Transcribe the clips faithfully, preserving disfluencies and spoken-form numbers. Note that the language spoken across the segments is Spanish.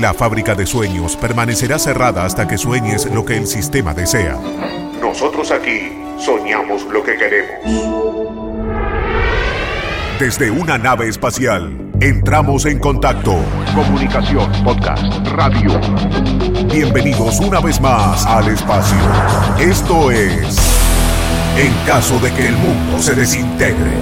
La fábrica de sueños permanecerá cerrada hasta que sueñes lo que el sistema desea. Nosotros aquí soñamos lo que queremos. Desde una nave espacial, entramos en contacto. Comunicación, podcast, radio. Bienvenidos una vez más al espacio. Esto es En caso de que el mundo se desintegre.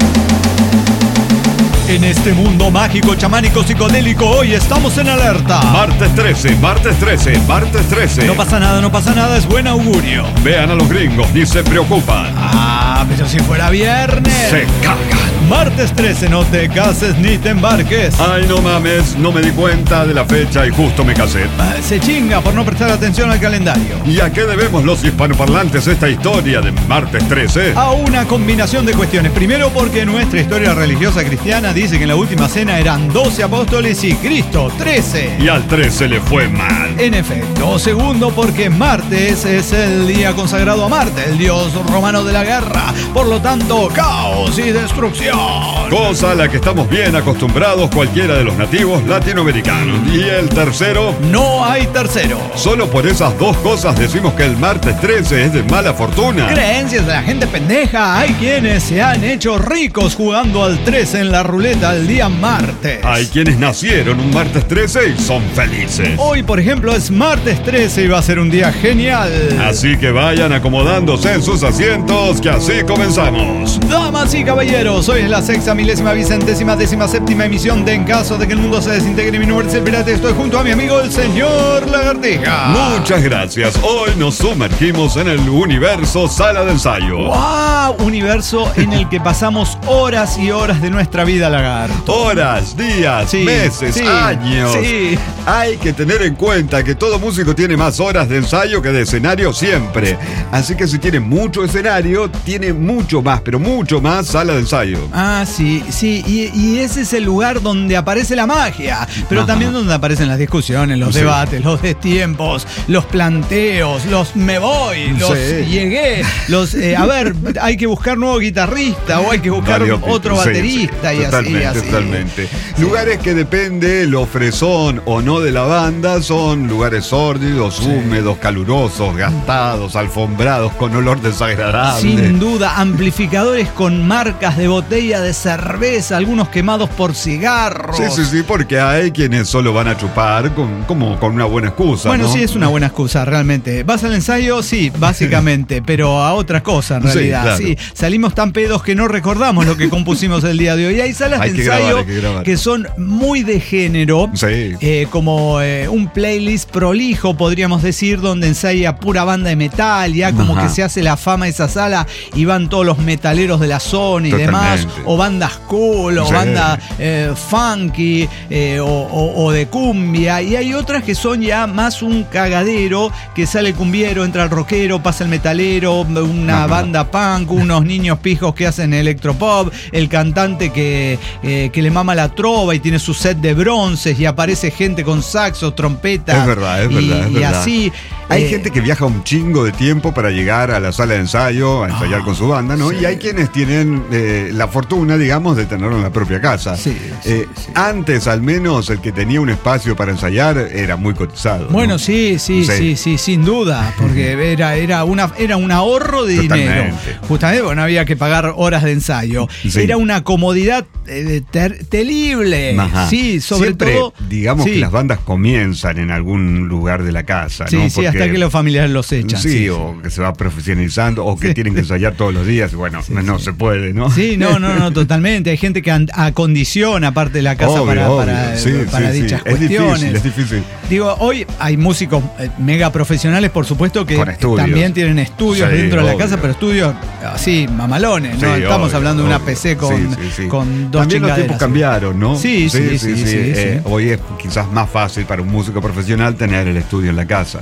En este mundo mágico, chamánico, psicodélico, hoy estamos en alerta. Martes trece, martes trece, martes trece. No pasa nada, no pasa nada, es buen augurio. Vean a los gringos, ni se preocupan. Ah, pero si fuera viernes. Se cagan. Martes trece, no te cases ni te embarques. Ay, no mames, no me di cuenta de la fecha y justo me casé. Ah, se chinga por no prestar atención al calendario. ¿Y a qué debemos los hispanoparlantes esta historia de martes trece? A una combinación de cuestiones. Primero, porque nuestra historia religiosa cristiana dice que en la última cena eran doce apóstoles y Cristo trece. Y al trece le fue mal. En efecto. Segundo, porque martes es el día consagrado a Marte, el dios romano de la guerra. Por lo tanto, caos y destrucción. Cosa a la que estamos bien acostumbrados cualquiera de los nativos latinoamericanos. Y el tercero... No hay tercero. Solo por esas dos cosas decimos que el martes trece es de mala fortuna. Creencias de la gente pendeja. Hay quienes se han hecho ricos jugando al trece en la ruleta el día martes. Hay quienes nacieron un martes trece y son felices. Hoy, por ejemplo, es martes trece y va a ser un día genial. Así que vayan acomodándose en sus asientos, que así comenzamos. Damas y caballeros, hoy es la sexta, milésima, vicentésima, décima, séptima emisión de En caso de que el mundo se desintegre. Mi nombre es el Pirata. Estoy junto a mi amigo el señor Lagartija. Muchas gracias. Hoy nos sumergimos en el universo sala de ensayo. ¡Wow! Universo en el que pasamos horas y horas de nuestra vida, lagarto. Horas, días, sí, meses, sí, años. Sí. Hay que tener en cuenta que todo músico tiene más horas de ensayo que de escenario siempre. Así que si tiene mucho escenario, tiene mucho más, pero mucho más sala de ensayo. Ah, sí, sí. Y, y ese es el lugar donde aparece la magia. Pero Ajá. también donde aparecen las discusiones, los sí. debates, los destiempos, los planteos, los me voy, los sí. llegué, los... Eh, a ver, hay que buscar nuevo guitarrista o hay que buscar Mario, otro baterista sí, sí. y totalmente, así, así. Totalmente. Sí. Lugares que depende lo fresón o no de la banda son lugares sórdidos, sí. húmedos, calurosos, gastados, alfombrados, con olor desagradable. Sin duda, amplificadores con marcas de botella de cerveza, algunos quemados por cigarros. Sí, sí, sí, porque hay quienes solo van a chupar con, como con una buena excusa. Bueno, ¿no? sí, es una buena excusa, realmente. ¿Vas al ensayo? Sí, básicamente, pero a otra cosa en realidad. Sí, claro. Sí, salimos tan pedos que no recordamos lo que compusimos el día de hoy. Hay salas hay de que ensayo grabar, que, grabar. que son muy de género, sí. eh, como eh, un playlist prolijo, podríamos decir, donde ensaya pura banda de metal, ya como Ajá. que se hace la fama de esa sala y van todos los metaleros de la zona y Totalmente. demás, o bandas cool, o sí. bandas eh, funky, eh, o, o, o de cumbia, y hay otras que son ya más un cagadero, que sale el cumbiero, entra el rockero, pasa el metalero, una Ajá. banda punk, unos niños pijos que hacen electropop, el cantante que, eh, que le mama la trova y tiene su set de bronces y aparece gente con saxo, trompeta. Es verdad, es y, verdad, es y verdad. así. Hay eh, gente que viaja un chingo de tiempo para llegar a la sala de ensayo, a ensayar oh, con su banda, ¿no? Sí. Y hay quienes tienen eh, la fortuna, digamos, de tenerlo en la propia casa. Sí, sí, eh, sí. Antes, al menos, el que tenía un espacio para ensayar era muy cotizado. Bueno, ¿no? sí, sí, sí, sí, sí, sin duda, porque era, era, una, era un ahorro de Totalmente. dinero. Justamente porque no había que pagar horas de ensayo. Sí. Era una comodidad eh, ter- terrible. Ajá. Sí, sobre Siempre, todo. digamos sí. que las bandas comienzan en algún lugar de la casa, sí, ¿no? Sí, sí, hasta que los familiares los echan. Sí, sí, o que se va profesionalizando, o que sí. tienen que ensayar todos los días. Bueno, sí, no sí. se puede, ¿no? Sí, no, no, no, totalmente. Hay gente que acondiciona aparte de la casa obvio, para, obvio. para, Sí, para sí, dichas sí. cuestiones. Es difícil, es difícil. Digo, hoy hay músicos eh, mega profesionales, por supuesto, que también tienen estudios sí, dentro de la obvio. casa, pero estudios así, mamalones, ¿no? Sí, Estamos obvio, hablando obvio. de una P C con, sí, sí, sí. con dos También los chingaderas. tiempos cambiaron, ¿no? Sí, sí, sí. sí, sí, sí, eh, sí. Hoy es quizás más fácil para un músico profesional tener el estudio en la casa. Bueno, hoy es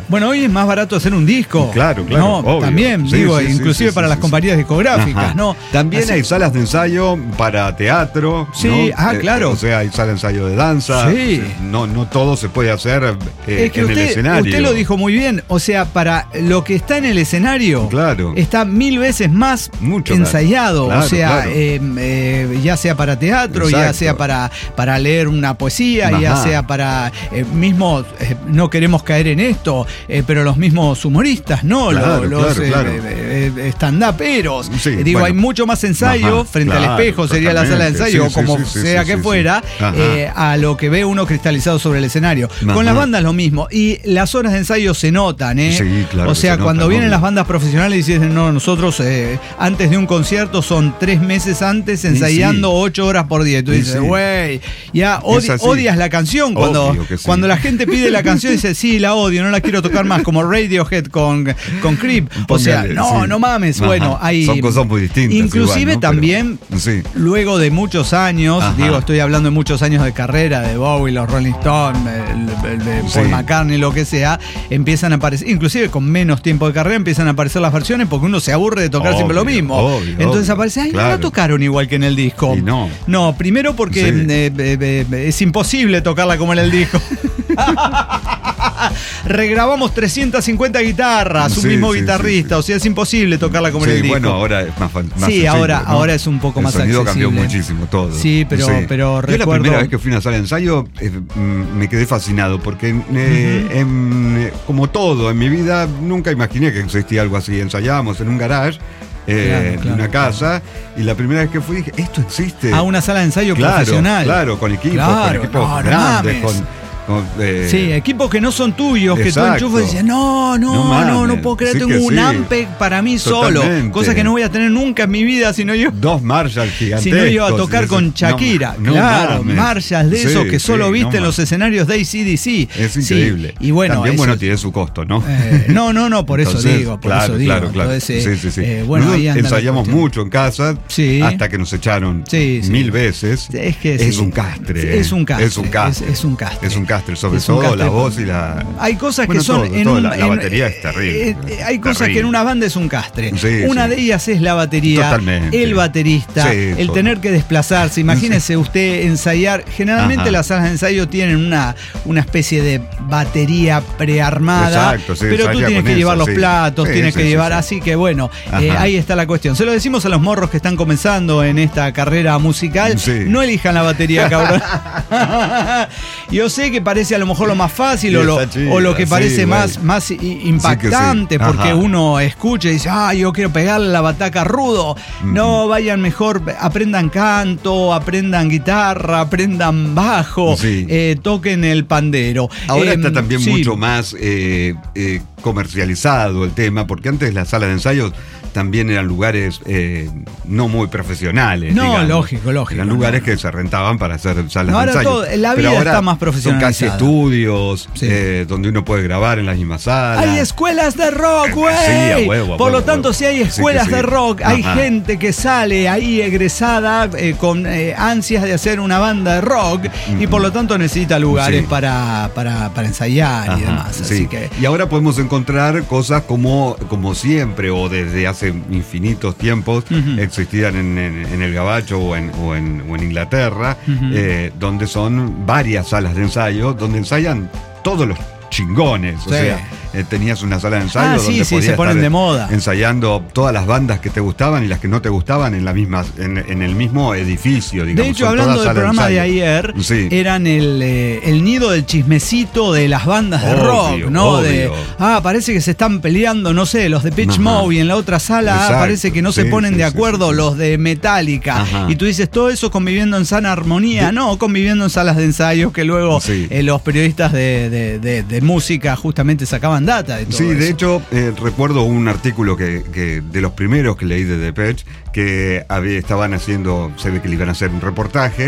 más barato hacer un disco. Claro, claro. No, obvio. también, Sí, digo, sí, sí, inclusive sí, para sí, las sí, compañías sí. discográficas, Ajá. ¿no? También Así- hay salas de ensayo para teatro. Sí, ¿no? ah, Eh, claro. o sea, hay sala de ensayo de danza. Sí. No, no todo se puede hacer eh, Es que en usted, el escenario. usted lo dijo muy bien, o sea, para lo que está en el escenario, Claro. está mil veces más Mucho más. ensayado, Claro, o sea, claro. eh, eh, ya sea para teatro, ya Exacto. sea para, para leer una poesía, ya Ajá. sea para eh, mismo, eh, no queremos caer en esto, eh, pero los mismos humoristas, ¿no? Claro, los claro, eh, claro. eh, eh, stand-uperos. Sí, Eh, digo, bueno. hay mucho más ensayo Ajá, frente claro, al espejo, sería la sala de totalmente. ensayo, Sí, como sí, sí, sea sí, que sí, fuera, sí. Ajá. eh, a lo que ve uno cristalizado sobre el escenario. Ajá. Con las bandas lo mismo. Y las horas de ensayo se notan, ¿eh? Sí, claro O que sea, se cuando notan, vienen obvio. las bandas profesionales y dicen, no, nosotros eh, antes de un concierto son tres meses antes ensayando sí. ocho horas por día. Y tú Y dices, sí. güey, ya odi- así. odias la canción. Cuando, Obvio que sí. cuando la gente pide la canción y dice, sí, la odio, no la quiero tocar más, como Radiohead con, con Creep. O sea, Póngale, no, sí. no mames. Ajá. Bueno, hay. Son cosas muy distintas. Inclusive igual, ¿no? también. Pero, sí. Luego de muchos años, Ajá. digo, estoy hablando de muchos años de carrera, de Bowie, los Rolling Stones, el, el de Paul Sí. McCartney, lo que sea, empiezan a aparecer, inclusive con menos tiempo de carrera, empiezan a aparecer las versiones porque uno se aburre de tocar Obvio, siempre lo mismo. obvio, Entonces obvio. aparece, ay, no Claro. la tocaron igual que en el disco. Y no. No, primero porque Sí. eh, eh, eh, es imposible tocarla como en el disco. Regrabamos trescientas cincuenta guitarras, un Sí, mismo sí, guitarrista, sí, sí. o sea, es imposible tocarla como en Sí, el disco. bueno, ahora es más, fan- más Sí, sencillo, ahora- ¿no? ahora es un poco más El sonido cambió accesible. muchísimo todo. Sí, pero- pero Yo recuerdo- la primera vez que fui a una sala de ensayo eh, mm, me quedé fascinado porque eh, en, eh, como todo en mi vida nunca imaginé que existía algo así. Ensayábamos en un garage eh, Claro, de una claro, casa y la primera vez que fui dije, esto existe. A una sala de ensayo Claro, profesional. claro, con equipos, Claro, con equipos no, no grandes, mames. con, con, eh, Sí, equipos que no son tuyos, que tú Exacto. enchufas y dices, no, no, No no, mames, no, puedo creer, sí tengo que un sí. Ampeg para mí solo. Totalmente. Cosa que no voy a tener nunca en mi vida si no yo. dos Marshall gigantescos. Si no iba a tocar con No, Shakira, no claro, mames. Marshalls de Sí, esos que solo sí, viste no en los mames. escenarios de A C D C. Es Sí, increíble. y bueno, También, eso bueno, es- tiene su costo, ¿no? Eh, no, no, no, por eso Entonces, digo, por claro, eso digo. Claro, claro. Entonces, eh, sí, sí, sí. eh, bueno, Nosotros ahí anda la ensayamos cuestión. mucho en casa Sí. hasta que nos echaron Sí, sí. mil veces. Es que es sí. un castre. Sí, eh. es un castre, Es un castre. es- es un castre. Es un castre, sobre Es un todo castre. la voz y la. Hay cosas Bueno, que son todo, en todo, un- la, la en- batería es terrible. eh, eh, hay cosas terrible. que en una banda es un castre. Sí, una sí. de ellas es la batería, Totalmente. el baterista, Sí, el todo. tener que desplazarse. Imagínese usted ensayar. Generalmente Ajá. las salas de ensayo tienen una, una especie de batería prearmada. Exacto, sí, pero tú ensaya tienes con que llevar eso, los sí. platos, Sí, tienes sí, que sí, llevar. sí. Así que bueno, Ajá. eh, ahí está la cuestión. Se lo decimos a los morros que están comenzando en esta carrera musical. Sí. No elijan la batería, cabrón. Yo sé que parece a lo mejor lo más fácil o lo, Está chida, o lo que sí, parece güey. más, más i- impactante, Sí que sí. porque Ajá. uno escucha y dice, ah, yo quiero pegarle la bataca rudo. No, vayan mejor, aprendan canto, aprendan guitarra, aprendan bajo, Sí. eh, toquen el pandero. Ahora Eh, está también sí. mucho más eh, eh, comercializado el tema, porque antes las salas de ensayos también eran lugares eh, no muy profesionales. No, digamos. lógico, lógico, Eran no. lugares que se rentaban para hacer salas No, ahora de ensayo. todo- la Pero vida ahora está más son profesionalizada. casi estudios Sí. eh, donde uno puede grabar en las mismas salas. Hay escuelas de rock, güey. Sí, a huevo, a Por lo huevo, tanto, a huevo. si hay Sí que escuelas sí. de rock, hay Ajá. gente que sale ahí egresada eh, con eh, ansias de hacer una banda de rock y por lo tanto necesita lugares Sí. para, para, para ensayar y Ajá, demás. sí. Así que. Y ahora podemos encontrar cosas como, como siempre o desde hace infinitos tiempos Ujú. existían en, en- en el Gabacho o en, o en, o en Inglaterra, Ujú. eh, donde son varias salas de ensayo, donde ensayan todos los chingones. O Sí. sea, eh, tenías una sala de ensayo Ah, sí, donde sí, podías se ponen estar de moda. ensayando todas las bandas que te gustaban y las que no te gustaban en la misma, en, en el mismo edificio, digamos. De hecho, son hablando todas del salas programa de ensayo. ayer, Sí. eran el, eh, el nido del chismecito de las bandas de Obvio, rock, ¿no? De, obvio. ah, parece que se están peleando, no sé, los de Pitch Ajá. Mode y en la otra sala ah, Exacto, parece que no se sí, ponen sí, de sí, acuerdo sí, sí. los de Metallica. Ajá. Y tú dices, todo eso conviviendo en sana armonía, no, conviviendo en salas de ensayos que luego Sí. eh, los periodistas de, de- de- de música justamente sacaban data de todo Sí, de eso. hecho, eh, recuerdo un artículo que, que de los primeros que leí de Depeche, que había, estaban haciendo, se ve que le iban a hacer un reportaje,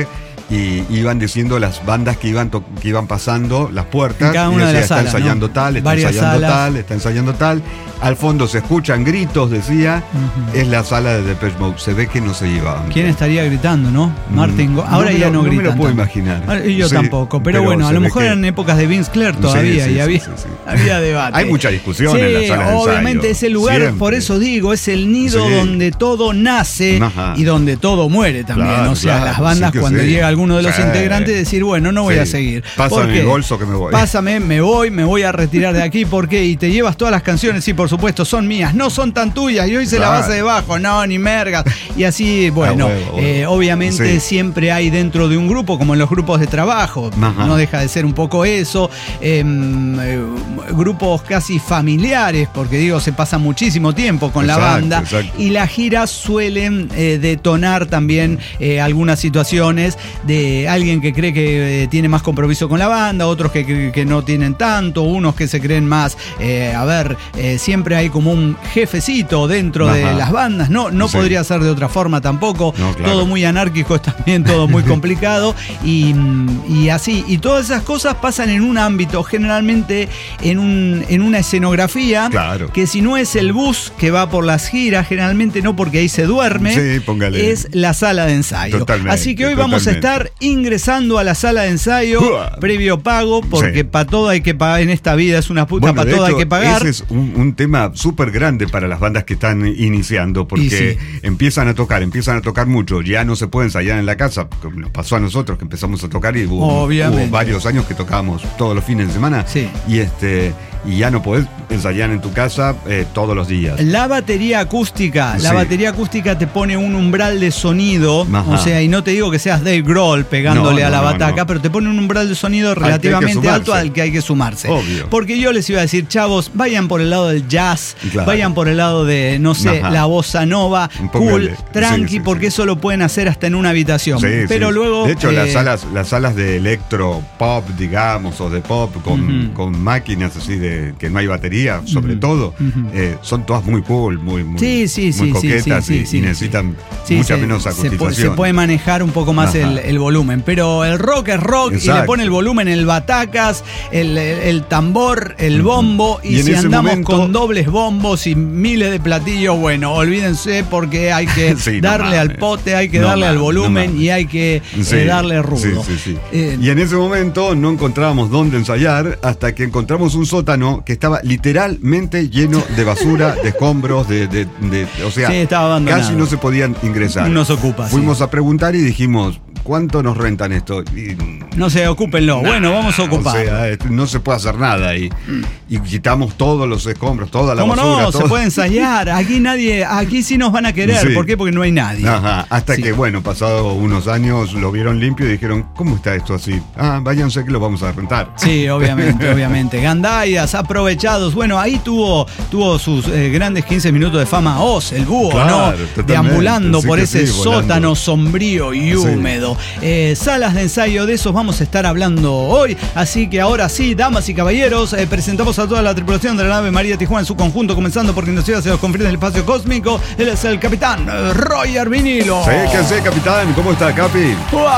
y iban diciendo las bandas que iban, to- que iban pasando las puertas. En cada y una de decía, las está salas, ensayando ¿no? tal, está Varias ensayando salas. tal, está ensayando tal. Al fondo se escuchan gritos, decía. Uh-huh. Es la sala de Depeche Mode. Se ve que no se llevaban. ¿Quién estaría gritando, no? Martin Gore. Ahora no ya lo, no gritan. gritan. No me lo puedo tanto. imaginar. Yo sí, tampoco, pero, pero bueno, a lo mejor que... eran épocas de Vince Clarke todavía, sí, sí, y había, sí, sí, sí. había debate. Hay mucha discusión sí, en la sala de ensayo. Obviamente ese lugar, siempre. Por eso digo, es el nido sí. donde todo nace Ajá. y donde todo muere también. Claro, o sea, claro, las bandas sí cuando sí. llega alguno de los sí. integrantes decir, bueno, no voy sí. a seguir. Pásame el bolso que me voy. Pásame, me voy, me voy a retirar de aquí, ¿por qué? Y te llevas todas las canciones, sí, por supuesto, son mías, no son tan tuyas, yo hice claro. la base de bajo, no, ni mergas. Y así, bueno, ah, huevo, eh, obviamente sí. siempre hay dentro de un grupo, como en los grupos de trabajo, Ajá. no deja de ser un poco eso, eh, eh, grupos casi familiares, porque digo, se pasa muchísimo tiempo con exacto, la banda, exacto. y las giras suelen eh, detonar también eh, algunas situaciones de alguien que cree que eh, tiene más compromiso con la banda, otros que, que, que no tienen tanto, unos que se creen más, eh, a ver, eh, siempre hay como un jefecito dentro Ajá. de las bandas, no, no sí. podría ser de otra forma tampoco, no, claro. todo muy anárquico es también todo muy complicado, y, y así, y todas esas cosas pasan en un ámbito, generalmente en, un, en una escenografía, claro. que si no es el bus que va por las giras, generalmente no porque ahí se duerme, sí, póngale. es la sala de ensayo. Totalmente, así que hoy totalmente. vamos a estar ingresando a la sala de ensayo, Uah. previo pago, porque sí. para todo hay que pagar en esta vida, es una puta, bueno, para todo hecho, hay que pagar. Ese es un, un tema súper grande para las bandas que están iniciando, porque sí. empiezan a tocar, empiezan a tocar mucho, ya no se puede ensayar en la casa, como nos pasó a nosotros que empezamos a tocar y hubo, hubo varios años que tocábamos todos los fines de semana, sí. y este y ya no podés ensayar en tu casa eh, todos los días. La batería acústica, sí. la batería acústica te pone un umbral de sonido, Ajá. o sea, y no te digo que seas Dave Grohl pegándole no, no, a la no, bataca, no. pero te pone un umbral de sonido relativamente alto al que hay que sumarse. Obvio. Porque yo les iba a decir, chavos, vayan por el lado del jazz, claro. vayan por el lado de, no sé, Ajá. la bossa nova, cool, tranqui, sí, sí, porque sí. eso lo pueden hacer hasta en una habitación. Sí, pero sí. luego... De hecho, eh, las salas las salas de electro pop, digamos, o de pop con, uh-huh. con máquinas así de que no hay batería, sobre uh-huh. todo, uh-huh. eh, son todas muy cool, muy, muy, sí, sí, muy sí, coquetas sí, sí, y, sí, y necesitan sí, mucha sí, menos acustización. Se puede, se puede manejar un poco más el, el volumen, pero el rock es rock Exacto. y le pone el volumen, el batacas, el, el, el tambor, el bombo, y, y si andamos momento... con dobles bombos y miles de platillos, bueno, olvídense porque hay que sí, darle no al pote, hay que no darle mames, al volumen no y hay que sí, eh, darle rudo. Sí, sí, sí. Eh, y en ese momento no encontrábamos dónde ensayar hasta que encontramos un sótano que estaba literalmente lleno de basura, de escombros, de, de, de, de o sea, sí, casi no se podían ingresar. Nos ocupa. Fuimos sí. a preguntar y dijimos, ¿cuánto nos rentan esto? Y, no sé, ocúpenlo. Nah, bueno, vamos a ocupar. O sea, no se puede hacer nada y, y quitamos todos los escombros, toda la ¿Cómo basura. No, todo. Se puede ensayar. Aquí nadie, aquí sí nos van a querer. Sí. ¿Por qué? Porque no hay nadie. Ajá. Hasta sí. que, bueno, pasado unos años lo vieron limpio y dijeron, ¿cómo está esto así? Ah, váyanse que lo vamos a rentar. Sí, obviamente, obviamente. Gandayas, aprovechados. Bueno, ahí tuvo, tuvo sus eh, grandes quince minutos de fama Oz, el búho, claro, ¿no? Totalmente. Deambulando sí por ese sí, sótano sombrío y húmedo. Sí. Eh, salas de ensayo, de esos vamos a estar hablando hoy. Así que ahora sí, damas y caballeros, eh, presentamos a toda la tripulación de la nave María Tijuana en su conjunto, comenzando por quien nos lleva hacia los confines del espacio cósmico. Él es el capitán eh, Roger Vinilo. Sí, ¿qué sé, capitán? ¿Cómo está, Capi?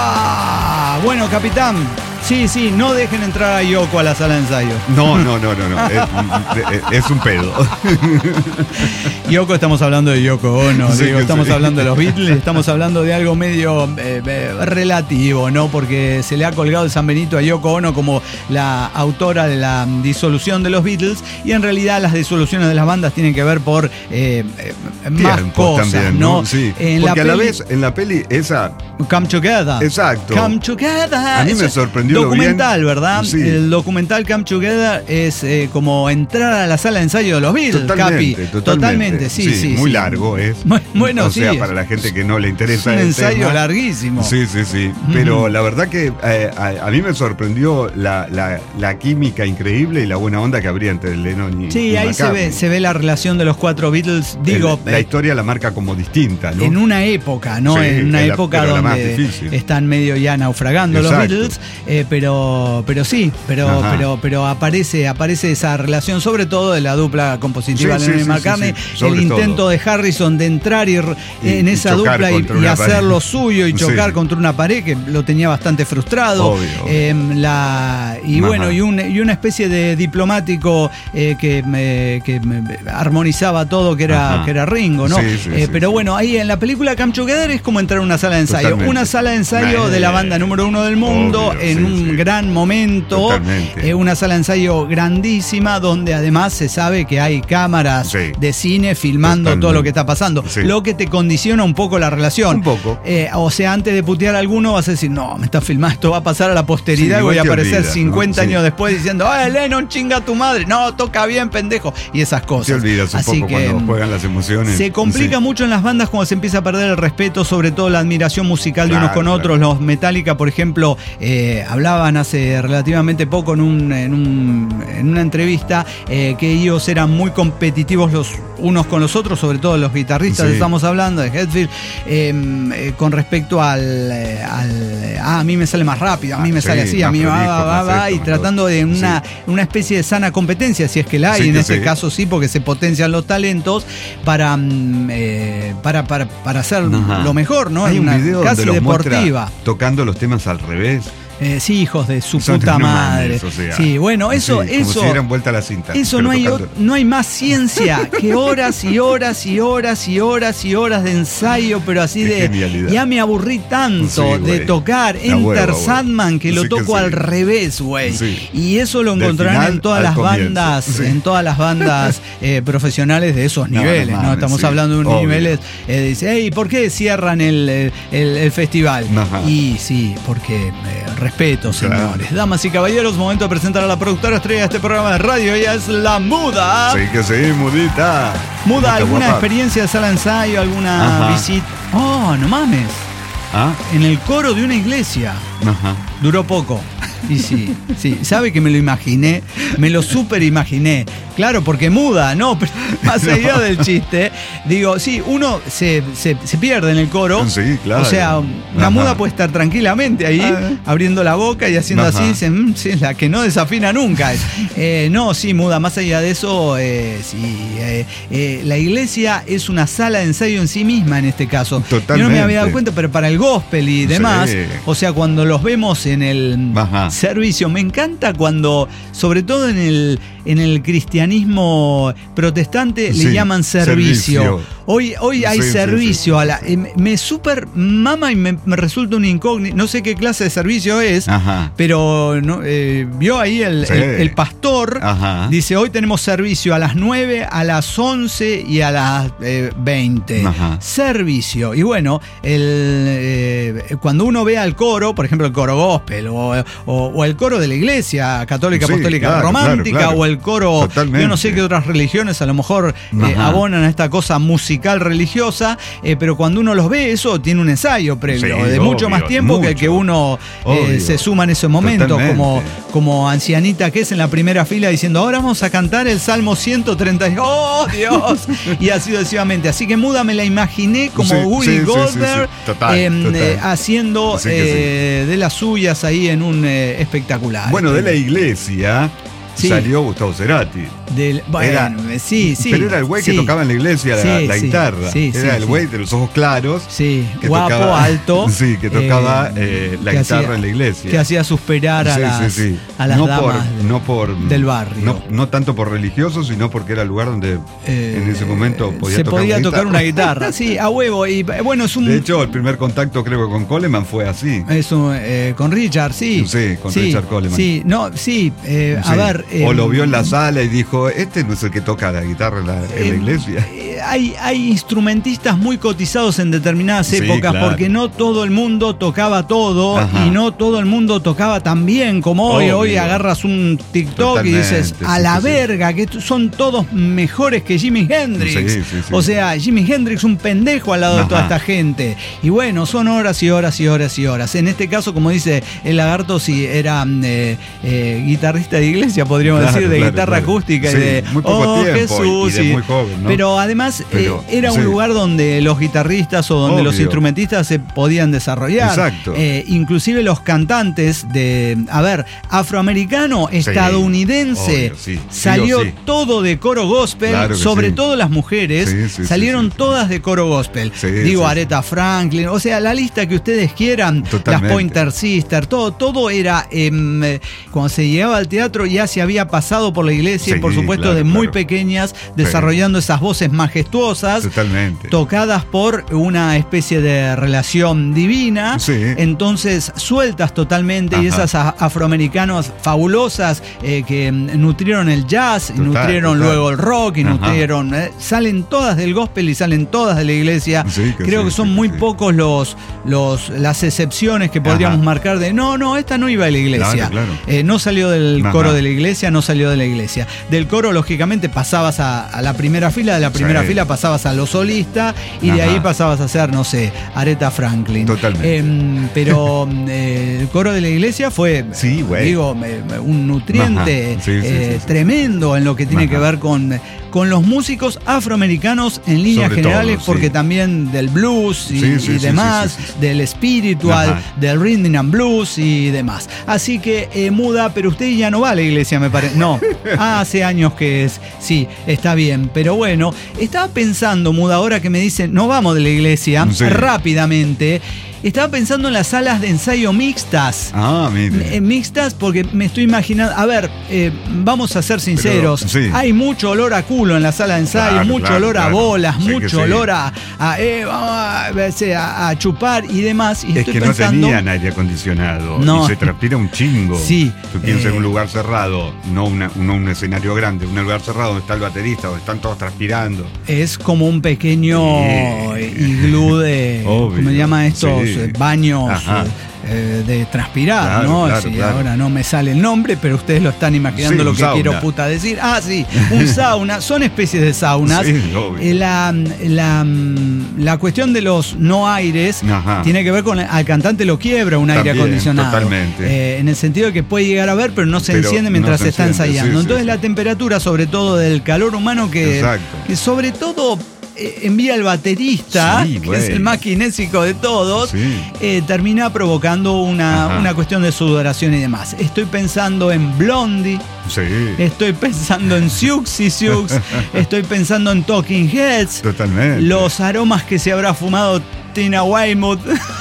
¡Uah! Bueno, capitán. Sí, sí, no dejen entrar a Yoko a la sala de ensayo. No, no, no, no, no. es, es un pedo. Yoko, estamos hablando de Yoko Ono, sí, digo, estamos sí. hablando de los Beatles, estamos hablando de algo medio eh, eh, relativo, ¿no? Porque se le ha colgado el San Benito a Yoko Ono como la autora de la disolución de los Beatles, y en realidad las disoluciones de las bandas tienen que ver por eh, eh, más cosas, también, ¿no? ¿no? Sí. En Porque la a la peli, vez, en la peli, esa... Come Together. Exacto. Come Together. A mí me sorprendió. Documental, bien. ¿verdad? Sí. El documental Come Together es eh, como entrar a la sala de ensayo de los Beatles, totalmente, Capi. Totalmente, totalmente, sí, sí. sí muy sí. largo es. Bueno, o sí. O sea, para la gente que no le interesa es un el ensayo tema. larguísimo. Sí, sí, sí. Mm-hmm. Pero la verdad que eh, a, a mí me sorprendió la, la, la química increíble y la buena onda que habría entre Lennon y Sí, y ahí se ve, se ve la relación de los cuatro Beatles. Digo, el, la historia la marca como distinta, ¿no? En una época, ¿no? Sí, en una en época la, donde están medio ya naufragando Exacto. los Beatles. Eh, Eh, pero, pero sí, pero, pero, pero aparece, aparece esa relación, sobre todo de la dupla compositiva sí, Lennon sí, y McCartney, sí, sí, el intento todo. de Harrison de entrar y, y en esa y dupla y, y hacer pared. lo suyo y chocar sí. contra una pared que lo tenía bastante frustrado. Obvio, obvio. Eh, la, y Ajá. bueno, y, un, y una especie de diplomático eh, que, me, que me armonizaba todo, que era, que era Ringo, ¿no? Sí, sí, eh, sí, pero sí. bueno, ahí en la película Come Together es como entrar a una sala de ensayo. Totalmente. Una sala de ensayo de la banda número uno del mundo, Obvio, en sí, un sí. gran momento. Eh, una sala de ensayo grandísima, donde además se sabe que hay cámaras sí. de cine filmando Totalmente. todo lo que está pasando. Sí. Lo que te condiciona un poco la relación. Un poco. Eh, o sea, antes de putear a alguno vas a decir, no, me está filmando, esto va a pasar a la posteridad, sí, y voy a aparecer olvidas, cincuenta ¿no? años sí. después diciendo, ¡ay, Lennon, chinga tu madre! No, toca bien, pendejo. Y esas cosas. Te olvidas un Así poco que, cuando juegan las emociones. Se complica sí. mucho en las bandas cuando se empieza a perder el respeto, sobre todo la admiración musical claro, de unos con claro. otros. Los Metallica, por ejemplo, eh, hablaban hace relativamente poco en, un, en, un, en una entrevista eh, que ellos eran muy competitivos los unos con los otros, sobre todo los guitarristas, sí. estamos hablando de Hetfield, eh, eh, con respecto al, eh, al ah, a mí me sale más rápido, a mí me sí, sale así, a mí va, va, va, va, y tratando de una, sí. una especie de sana competencia, si es que la hay, sí, en este sí. caso sí, porque se potencian los talentos para, eh, para, para, para hacer Ajá. lo mejor, ¿no? Hay una, un video casi donde los deportiva. Tocando los temas al revés. Eh, sí, hijos de su Son puta madre. Mames, o sea, sí, bueno, eso, sí, eso. Como si dieran vuelta a la cinta. Eso no hay, no hay más ciencia que horas y horas y horas y horas y horas de ensayo, pero así Qué de. Genialidad. Ya me aburrí tanto sí, de tocar la Enter hueva, Sandman que sí, lo toco que al sí. revés, güey. Sí. Y eso lo encontrarán en todas las comienzo. bandas, sí. en todas las bandas eh, profesionales de esos no, niveles, no, ¿no? Estamos sí, hablando de unos obvio. niveles. Eh, dice, hey, ¿por qué cierran el, el, el, el festival? Ajá. Y sí, porque. Eh, Respeto, señores. Claro. Damas y caballeros, momento de presentar a la productora estrella de este programa de radio. Ella es la Muda. Sí, que sí, Mudita. Muda, ¿alguna guapa. experiencia de sala de ensayo? ¿Alguna Ajá. visita? Oh, no mames. ¿Ah? En el coro de una iglesia. Ajá. Duró poco. Y sí, sí, sabe que me lo imaginé, me lo super imaginé. Claro, porque muda, no, pero más allá no. del chiste, digo, sí, uno se, se, se pierde en el coro. Sí, claro. O sea, una Ajá. muda puede estar tranquilamente ahí, Ajá. abriendo la boca y haciendo Ajá. así, dice, mmm, sí, la que no desafina nunca. Eh, no, sí, muda, más allá de eso, eh, sí, eh, eh, la iglesia es una sala de ensayo en sí misma en este caso. Totalmente. Yo no me había dado cuenta, pero para el gospel y demás, sí. o sea, cuando los vemos en el Ajá. servicio, me encanta cuando, sobre todo en el, en el cristianismo protestante, sí, le llaman servicio. servicio. Hoy, hoy hay sí, servicio sí, sí. a la. Eh, me super mama y me, me resulta un incógnito. No sé qué clase de servicio es, Ajá. pero no, eh, vio ahí el, sí. el, el pastor. Ajá. Dice: hoy tenemos servicio a las nueve, a las once y a las eh, veinte. Ajá. Servicio. Y bueno, el, eh, cuando uno ve al coro, por ejemplo, el coro gospel o, o, o el coro de la iglesia católica, sí, apostólica, claro, romántica, claro, claro. o el coro. Totalmente. Yo no sé qué otras religiones a lo mejor eh, abonan a esta cosa musical religiosa, eh, pero cuando uno los ve, eso tiene un ensayo previo, sí, de obvio, mucho más tiempo mucho. que el que uno eh, se suma en ese momento, como, como ancianita que es en la primera fila diciendo, ahora vamos a cantar el Salmo ciento treinta. ¡Oh, Dios! Y así sucesivamente. Así que Muda me la imaginé como sí, Woody sí, Goldberg sí, sí, sí. Total, eh, total. Eh, haciendo eh, sí. de las suyas ahí en un eh, espectacular. Bueno, de la iglesia sí. salió Gustavo Cerati. Del, bueno, era, sí, sí. Pero era el güey sí. que tocaba en la iglesia sí, la, la sí, guitarra. Sí, era sí, el güey sí. de los ojos claros. Sí, que guapo, tocaba, alto. Sí, que tocaba eh, eh, la guitarra hacía, en la iglesia. Que hacía suspirar a sí, las, sí, sí. A las no damas por, no por, del barrio. No, no tanto por religioso, sino porque era el lugar donde eh, en ese momento podía se tocar podía una tocar guitarra. una guitarra. Sí, a huevo. Y bueno, es un... De hecho, el primer contacto creo que con Coleman fue así. Es un, eh, con Richard, sí. Sí, con sí, Richard Coleman. Sí, no, sí. Eh, sí. A ver. O lo vio en la sala y dijo, este no es el que toca la guitarra en la, en eh, la iglesia. Eh, hay, hay instrumentistas muy cotizados en determinadas sí, épocas, claro. porque no todo el mundo tocaba todo. Ajá. Y no todo el mundo tocaba tan bien como hoy. Obvio. Hoy agarras un TikTok Totalmente, y dices, a sí, la sí, verga, sí. que son todos mejores que Jimi Hendrix. Sí, sí, sí, o sea, Jimi Hendrix un pendejo al lado Ajá. de toda esta gente. Y bueno, son horas y horas y horas y horas. En este caso, como dice el Lagarto, sí, era eh, eh, guitarrista de iglesia, podríamos claro, decir, de claro, guitarra claro. acústica sí, y de muy poco oh, tiempo Jesús. Y, y de muy joven, ¿no? Pero además además Pero, eh, era sí. un lugar donde los guitarristas o donde Obvio. los instrumentistas se podían desarrollar. Exacto. Eh, inclusive los cantantes de, a ver, afroamericano, Sí. estadounidense, Obvio, sí. salió Sí o sí. todo de coro gospel, Claro que sobre sí. todo las mujeres, Sí, sí, salieron sí, sí. todas de coro gospel. Sí, Digo, sí, Aretha Franklin, o sea, la lista que ustedes quieran, Totalmente. las Pointer Sisters, todo, todo era, eh, cuando se llegaba al teatro ya se había pasado por la iglesia Sí, y por supuesto claro, de muy claro. pequeñas, desarrollando esas voces majestuosas, Totalmente. tocadas por una especie de relación divina, Sí. entonces sueltas totalmente. Y Ajá. esas a- afroamericanas fabulosas eh, que mm, nutrieron el jazz, y Total, nutrieron total. luego el rock, y Ajá. nutrieron, eh, salen todas del gospel y salen todas de la iglesia. Sí, que Creo sí, que son sí, muy sí. pocos los, los las excepciones que podríamos Ajá. marcar de no, no, esta no iba a la iglesia. Claro, claro. Eh, no salió del Ajá. coro de la iglesia, no salió de la iglesia. Del coro, lógicamente, pasabas a, a la primera fila, de la primera Sí. fila pasabas a lo solista y de Ajá. ahí pasabas a ser, no sé, Aretha Franklin. Totalmente. Em, pero eh, el coro de la iglesia fue, Sí, güey. digo, me- me- un nutriente Ajá. Sí, sí, eh, sí, sí. tremendo en lo que tiene Ajá. que ver con, con los músicos afroamericanos en líneas Sobre generales, todo, porque sí. también del blues y, Sí, sí, y sí, demás, sí, sí, sí. del spiritual, Ajá. del rhythm and blues y demás. Así que eh, muda, pero usted ya no va a la iglesia, me parece. No, ah, hace años que es. Sí, está bien, pero bueno, estaba pensando, muda, ahora que me dicen, no vamos de la iglesia, Sí. rápidamente. Estaba pensando en las salas de ensayo mixtas. Ah, mire. Eh, mixtas porque me estoy imaginando, a ver, eh, vamos a ser sinceros, Pero, sí. hay mucho olor a culo en la sala de ensayo, Claro, mucho claro, olor a claro. bolas, Sí que mucho sí. olor a, a, eh, vamos a, a- a chupar y demás. Y Es estoy que no pensando, tenían aire acondicionado No. y se transpira un chingo. Sí, Tú piensas eh, en un lugar cerrado, no, una- no un escenario grande, un lugar cerrado donde está el baterista, donde están todos transpirando. es como un pequeño Sí. iglú de, Obvio. ¿cómo se llama estos? Sí. Eh, Baños Ajá. eh, de transpirar, Claro, ¿no? claro, Sí, claro. ahora no me sale el nombre, pero ustedes lo están imaginando Sí, lo un que sauna. quiero puta decir. Ah, sí, un sauna, son especies de saunas. Sí, obvio. Eh, la, la, la cuestión de los no aires Ajá. tiene que ver con al cantante lo quiebra un aire También, acondicionado. totalmente. Eh, en el sentido de que puede llegar a ver, pero no se Pero enciende no mientras se está enciende, ensayando. sí, sí, Entonces sí. la temperatura, sobre todo del calor humano, que, Exacto. que sobre todo eh, envía el baterista, Sí, que güey. es el más kinésico de todos, Sí. eh, termina provocando una, Ajá. una cuestión de sudoración y demás. Estoy pensando en Blondie. Sí. Estoy pensando en Siouxsie Sioux, estoy pensando en Talking Heads, Totalmente. los aromas que se habrá fumado Tina Weymouth,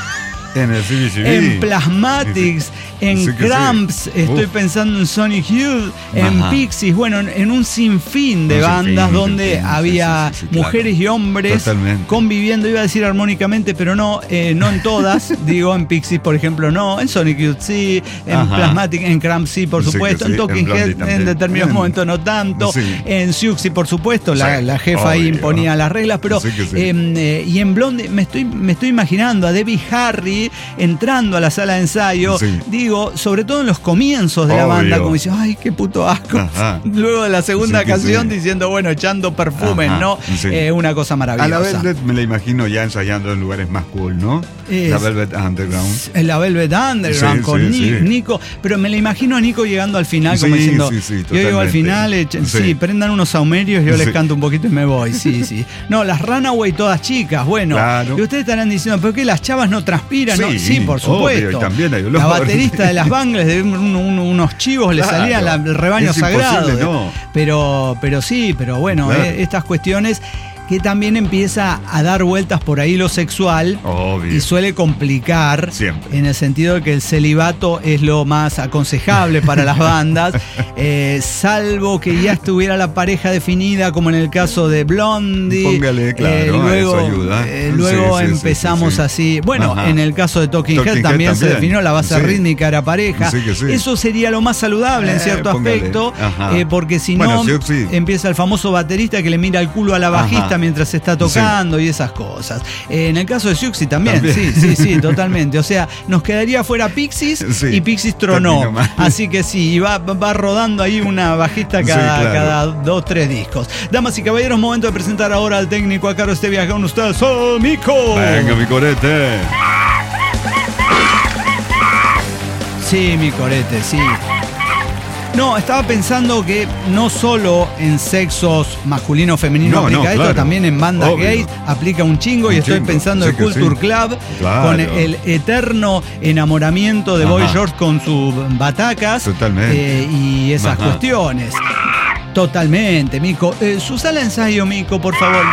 En el C B C B. en Plasmatics, en Sí que sí. Cramps, estoy Uf. pensando en Sonic Youth, en Ajá. Pixies, bueno, en, en un sinfín de Un bandas sinfín, donde sinfín, sí, había sí, sí, sí, claro. mujeres y hombres Totalmente. conviviendo, iba a decir armónicamente, pero no, eh, no en todas, digo, en Pixies, por ejemplo, no, en Sonic Youth sí, en Ajá. Plasmatic, en Cramps sí, por Sí que supuesto, sí, en Talking en Blondie Head en también. determinados Bien. momentos no tanto, Sí. en Siouxsie, por supuesto, la, Sí, la jefa ahí obvio. imponía las reglas, pero Sí que sí. eh, eh, y en Blondie me estoy, me estoy imaginando a Debbie Harry entrando a la sala de ensayo, Sí. digo, sobre todo en los comienzos de la Obvio. banda, como diciendo, ay, qué puto asco. Ajá. Luego de la segunda Sí que canción sí. diciendo, bueno, echando perfumes, Ajá, ¿no? sí. Eh, una cosa A la maravillosa. Velvet me la imagino ya ensayando en lugares más cool, ¿no? Es- la Velvet Underground. En la Velvet Underground Sí, con sí, Ni- sí. Nico, pero me la imagino a Nico llegando al final como Sí, diciendo, sí, sí, yo llego al totalmente. final, echen- sí. Sí. prendan unos saumerios, yo les Sí. canto un poquito y me voy, sí, sí. No, las Runaway todas chicas, bueno, Claro. y ustedes estarán diciendo, ¿pero qué las chavas no transpiran? ¿no? Sí, Sí, por obvio, supuesto. y también hay olor. La baterista de las Bangles, de un- un- unos chivos le Claro. salían la- el rebaño Es sagrado. imposible, no. Pero, pero sí, pero bueno, Claro. eh, estas cuestiones que también empieza a dar vueltas por ahí lo sexual. Obvio. Y suele complicar Siempre. en el sentido de que el celibato es lo más aconsejable para las bandas, eh, salvo que ya estuviera la pareja definida, como en el caso de Blondie. Póngale, claro, Eh, luego eso ayuda. eh, luego Sí, sí, sí, empezamos sí, sí. así. Bueno, Ajá. en el caso de Talking, Talking Head Head también, se también. definió la base Sí. rítmica era pareja. Sí que sí. Eso sería lo más saludable en Eh, cierto póngale. aspecto, Ajá. eh, porque si Bueno, no, sí, sí. empieza el famoso baterista que le mira el culo a la bajista Ajá. mientras se está tocando y esas cosas. Eh, en el caso de Siouxsie también, También. sí, sí, sí, totalmente. O sea, nos quedaría fuera Pixies Sí, y Pixies tronó. terminó mal. Así que sí, y va, va rodando ahí una bajista Sí, cada, claro. cada dos, tres discos. Damas y caballeros, momento de presentar ahora al técnico a cargo de este viaje con ustedes, ¡Oh, Mico! Venga, mi corete. Sí, mi corete, sí. No, estaba pensando que no solo en sexos masculino o femenino no, aplica no, esto, claro. También en bandas Obvio. Gays, aplica masculino o femenino no, aplica no, esto, claro. También en bandas Obvio. Gays aplica un chingo un y estoy chingo. pensando sí en Culture sí. Club claro. Con el eterno enamoramiento de Ajá. Boy George con sus batacas eh, y esas Ajá. cuestiones. Totalmente, Mico. Eh, su sala de ensayo, Mico, por favor.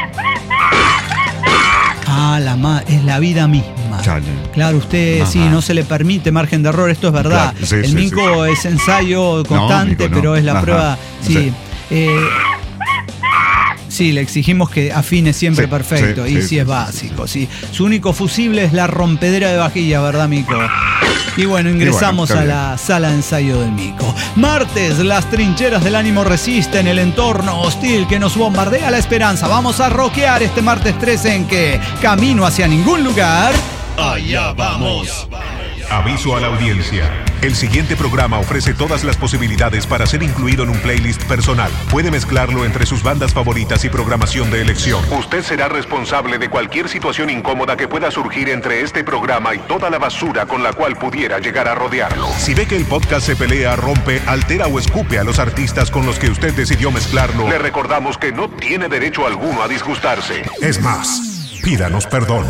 Ah, la ma es la vida misma. Chale. Claro, usted Ajá. sí, no se le permite margen de error, esto es verdad. Claro, sí, el sí, Mico sí. es ensayo constante, no, Mico, pero no. es la Ajá. prueba. Sí. sí. Eh, Sí, le exigimos que afine siempre sí, perfecto, sí, y sí, sí es básico. Sí. Su único fusible es la rompedera de vajilla, ¿verdad, Mico? Y bueno, ingresamos bueno, a la sala de ensayo del Mico. Martes, las trincheras del ánimo resisten el entorno hostil que nos bombardea la esperanza. Vamos a rockear este martes trece en que camino hacia ningún lugar. Allá vamos. Aviso a la audiencia. El siguiente programa ofrece todas las posibilidades para ser incluido en un playlist personal. Puede mezclarlo entre sus bandas favoritas y programación de elección. Usted será responsable de cualquier situación incómoda que pueda surgir entre este programa y toda la basura con la cual pudiera llegar a rodearlo. Si ve que el podcast se pelea, rompe, altera o escupe a los artistas con los que usted decidió mezclarlo, le recordamos que no tiene derecho alguno a disgustarse. Es más, pídanos perdón.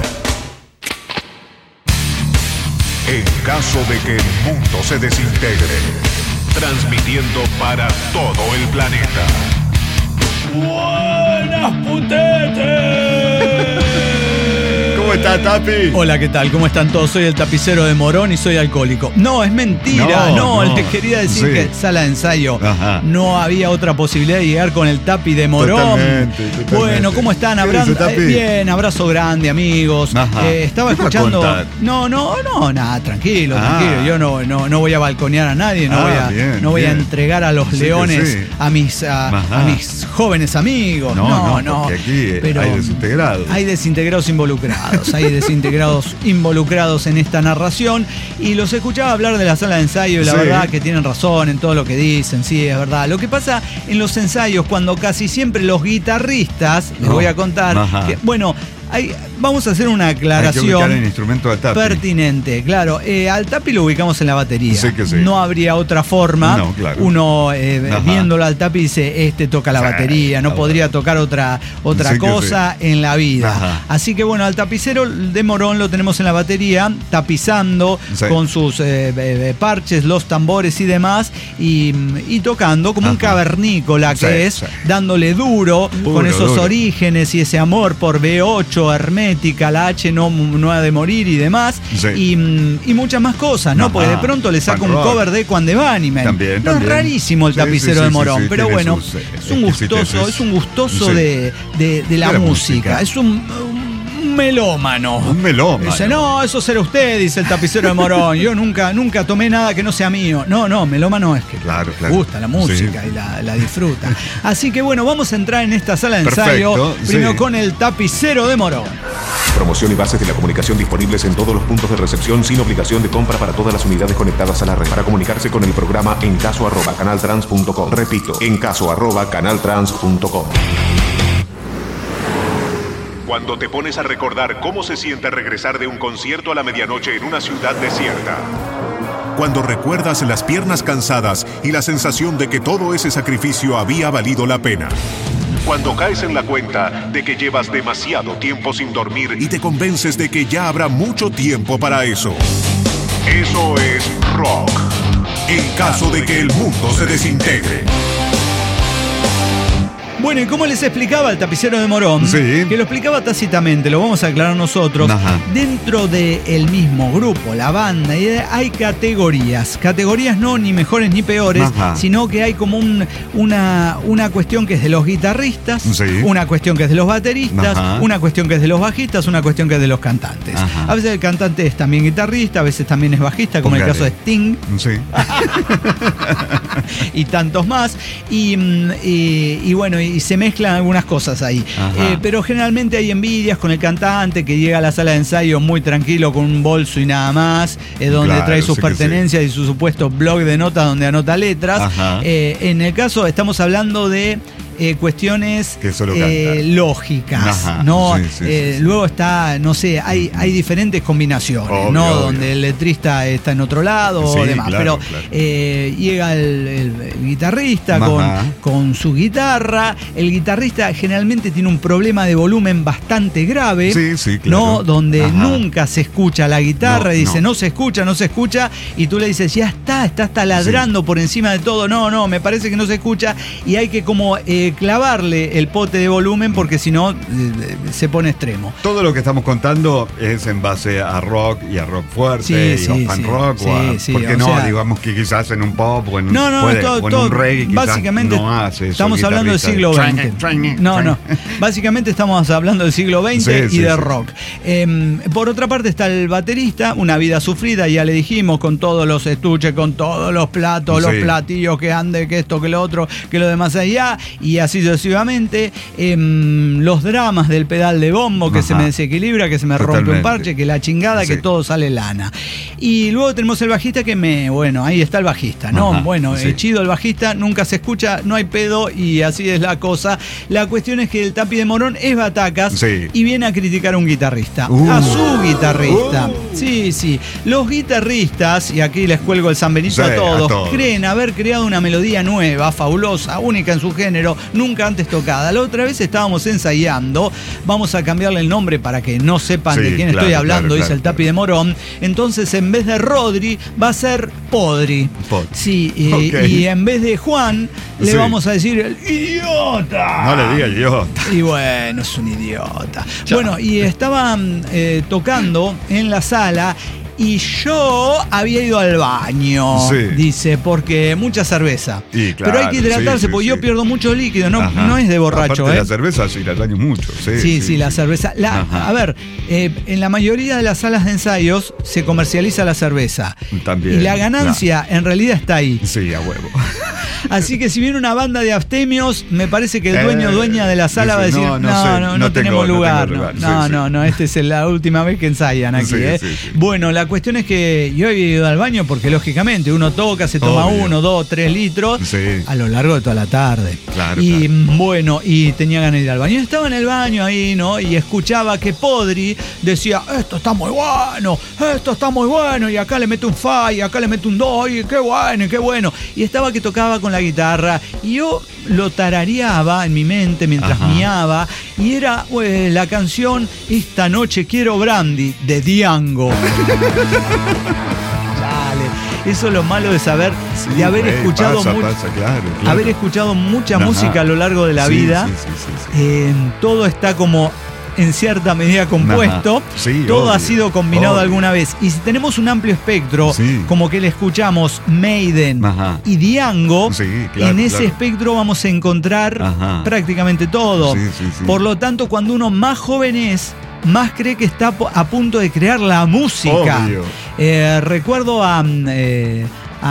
En caso de que el mundo se desintegre, transmitiendo para todo el planeta. ¡Buenas putetes! ¿Cómo está, Tapi? Hola, ¿qué tal? ¿Cómo están todos? Soy el tapicero de Morón y soy alcohólico. No, es mentira. No, no, no. Les quería decir sí. que sala de ensayo. Ajá. No había otra posibilidad de llegar con el Tapi de Morón. Totalmente, totalmente. Bueno, ¿cómo están? Abra eh, bien, abrazo grande, amigos. Eh, estaba escuchando. No, no, no, nada, tranquilo, ah. tranquilo. Yo no, no, no voy a balconear a nadie, no ah, voy a, bien, no voy bien. a entregar a los sí, leones sí. a mis a, a mis jóvenes amigos. No, no, no. no. Aquí pero hay desintegrados. Hay desintegrados involucrados. Hay desintegrados involucrados en esta narración y los escuchaba hablar de la sala de ensayo y la sí. verdad que tienen razón en todo lo que dicen, sí, es verdad. Lo que pasa en los ensayos cuando casi siempre los guitarristas, les no. voy a contar, que, bueno, hay, vamos a hacer una aclaración el instrumento al tapi. pertinente. Claro, eh, al tapi lo ubicamos en la batería. Sí que sí. No habría otra forma. No, claro. Uno eh, viéndolo al tapi dice, este toca la sí, batería, no podría bueno. tocar otra, otra sí cosa sí. en la vida. Ajá. Así que bueno, al tapicero de Morón lo tenemos en la batería, tapizando sí. con sus eh, eh, parches, los tambores y demás, y, y tocando como Ajá. un cavernícola que sí, es, sí. dándole duro, duro con esos duro. orígenes y ese amor por B ocho, hermética, la H no, no ha de morir y demás, sí. y, y muchas más cosas, ¿no? Ajá. Porque de pronto le saco un cover de Echo and the Bunnymen. También, no, también. Es rarísimo el sí, tapicero sí, sí, de Morón, sí, sí, pero bueno, sus, es un gustoso, es un gustoso sí. de, de, de la, de la música. música. Es un, un melómano. Un melómano. Dice, no, eso será usted, dice el tapicero de Morón. Yo nunca, nunca tomé nada que no sea mío. No, no, melómano es que claro, le claro. gusta la música sí. y la, la disfruta. Así que bueno, vamos a entrar en esta sala de ensayo. Perfecto, primero sí. con el tapicero de Morón. Promoción y bases de la comunicación disponibles en todos los puntos de recepción sin obligación de compra para todas las unidades conectadas a la red. Para comunicarse con el programa en caso arroba canaltrans punto com. Repito, en caso arroba canaltrans punto com. Cuando te pones a recordar cómo se siente regresar de un concierto a la medianoche en una ciudad desierta. Cuando recuerdas las piernas cansadas y la sensación de que todo ese sacrificio había valido la pena. Cuando caes en la cuenta de que llevas demasiado tiempo sin dormir y te convences de que ya habrá mucho tiempo para eso. Eso es rock. En caso de que el mundo se desintegre. Bueno, y como les explicaba el tapicero de Morón, sí. que lo explicaba tácitamente, lo vamos a aclarar nosotros, Ajá. dentro del mismo grupo, la banda, hay categorías, categorías no ni mejores ni peores, Ajá. sino que hay como un, una, una cuestión que es de los guitarristas, sí. una cuestión que es de los bateristas, Ajá. una cuestión que es de los bajistas, una cuestión que es de los cantantes. Ajá. A veces el cantante es también guitarrista, a veces también es bajista, como Póngale. el caso de Sting. Sí. y tantos más. Y, y, y bueno, y se mezclan algunas cosas ahí. Eh, pero generalmente hay envidias con el cantante que llega a la sala de ensayo muy tranquilo con un bolso y nada más, eh, donde claro, trae sus pertenencias sí. y su supuesto blog de notas donde anota letras. Eh, en el caso, estamos hablando de eh, cuestiones eh, lógicas, Ajá, ¿no? Sí, sí, eh, sí, sí. Luego está, no sé, hay, hay diferentes combinaciones, obvio, ¿no? Obvio. Donde el letrista está en otro lado sí, o demás. Claro, pero claro. Eh, llega el, el, el guitarrista con, con su guitarra. El guitarrista generalmente tiene un problema de volumen bastante grave, sí, sí, claro. ¿no? Donde Ajá. nunca se escucha la guitarra, no, y dice, no. no se escucha, no se escucha, y tú le dices, ya está, está hasta ladrando sí. por encima de todo. No, no, me parece que no se escucha, y hay que como eh, clavarle el pote de volumen porque si no eh, se pone extremo. Todo lo que estamos contando es en base a rock y a rock fuerte, sí, y sí, a pan sí, rock, sí, o a, sí, ¿por qué no? Sea, digamos que quizás en un pop o en, no, no, puede, todo, o en todo, un reggae quizás básicamente no hace eso. Estamos hablando del siglo veinte. No, no. Básicamente estamos hablando del siglo veinte sí, y sí, de sí. rock. Eh, por otra parte está el baterista, una vida sufrida, ya le dijimos, con todos los estuches, con todos los platos, sí. los platillos que ande, que esto, que lo otro, que lo demás allá, y así sucesivamente. Eh, los dramas del pedal de bombo, que Ajá. se me desequilibra, que se me Totalmente. rompe un parche, que la chingada, sí. que todo sale lana. Y luego tenemos el bajista que me, bueno, ahí está el bajista, ¿no? Ajá, bueno, sí. eh, chido el bajista, nunca se escucha, no hay pedo y así es la cosa. La cuestión es que el Tapi de Morón es batacas sí. y viene a criticar a un guitarrista, uh. a su guitarrista. Uh. Sí, sí. Los guitarristas, y aquí les cuelgo el San Benito sí, a, todos, a todos, creen haber creado una melodía nueva, fabulosa, única en su género, nunca antes tocada. La otra vez estábamos ensayando, vamos a cambiarle el nombre para que no sepan sí, de quién claro, estoy hablando, claro, dice claro, el Tapi claro. de Morón. Entonces, en vez de Rodri, va a ser Podri. Pod. Sí, y, okay. y en vez de Juan, le sí. vamos a decir el idiota. No le diga idiota. Y bueno, es un idiota. Chao. Bueno, y estaban eh, tocando en la sala. Y yo había ido al baño, sí. dice, porque mucha cerveza. Sí, claro, pero hay que hidratarse, sí, sí, porque sí. yo pierdo mucho líquido, no, no es de borracho. Aparte ¿eh? La cerveza, sí, la daño mucho. Sí, sí, sí, sí, la cerveza. La, a ver, eh, en la mayoría de las salas de ensayos se comercializa la cerveza. También. Y la ganancia claro. en realidad está ahí. Sí, a huevo. Así que si viene una banda de abstemios, me parece que el dueño o eh, dueña de la sala dice, va a decir, no, no, no, sé, no, no, no tenemos tengo, lugar. No, lugar. no, sí, no, sí. no, esta es la última vez que ensayan aquí. Sí, ¿eh? sí, sí. Bueno, la cuestión es que yo he ido al baño porque lógicamente uno toca, se toma Obvio. uno, dos, tres litros sí. a lo largo de toda la tarde. Claro, y claro. bueno, y tenía ganas de ir al baño. Estaba en el baño ahí, ¿no? Y escuchaba que Podri decía, esto está muy bueno, esto está muy bueno, y acá le meto un fa, y acá le meto un do, y qué bueno, qué bueno. Y estaba que tocaba con la guitarra, y yo lo tarareaba en mi mente mientras Ajá. miaba, y era pues, la canción Esta noche quiero brandy, de Diango. Eso es lo malo de saber, sí, de haber hey, escuchado pasa, mucho, pasa, claro, claro. haber escuchado mucha Ajá. música a lo largo de la sí, vida. Sí, sí, sí, sí. Eh, todo está como en cierta medida compuesto. Sí, todo obvio, ha sido combinado obvio. alguna vez. Y si tenemos un amplio espectro, sí. como que le escuchamos Maiden Ajá. y Diango, sí, claro, en ese claro. espectro vamos a encontrar Ajá. prácticamente todo. Sí, sí, sí. Por lo tanto, cuando uno más joven es, más cree que está a punto de crear la música. Eh, recuerdo a, eh,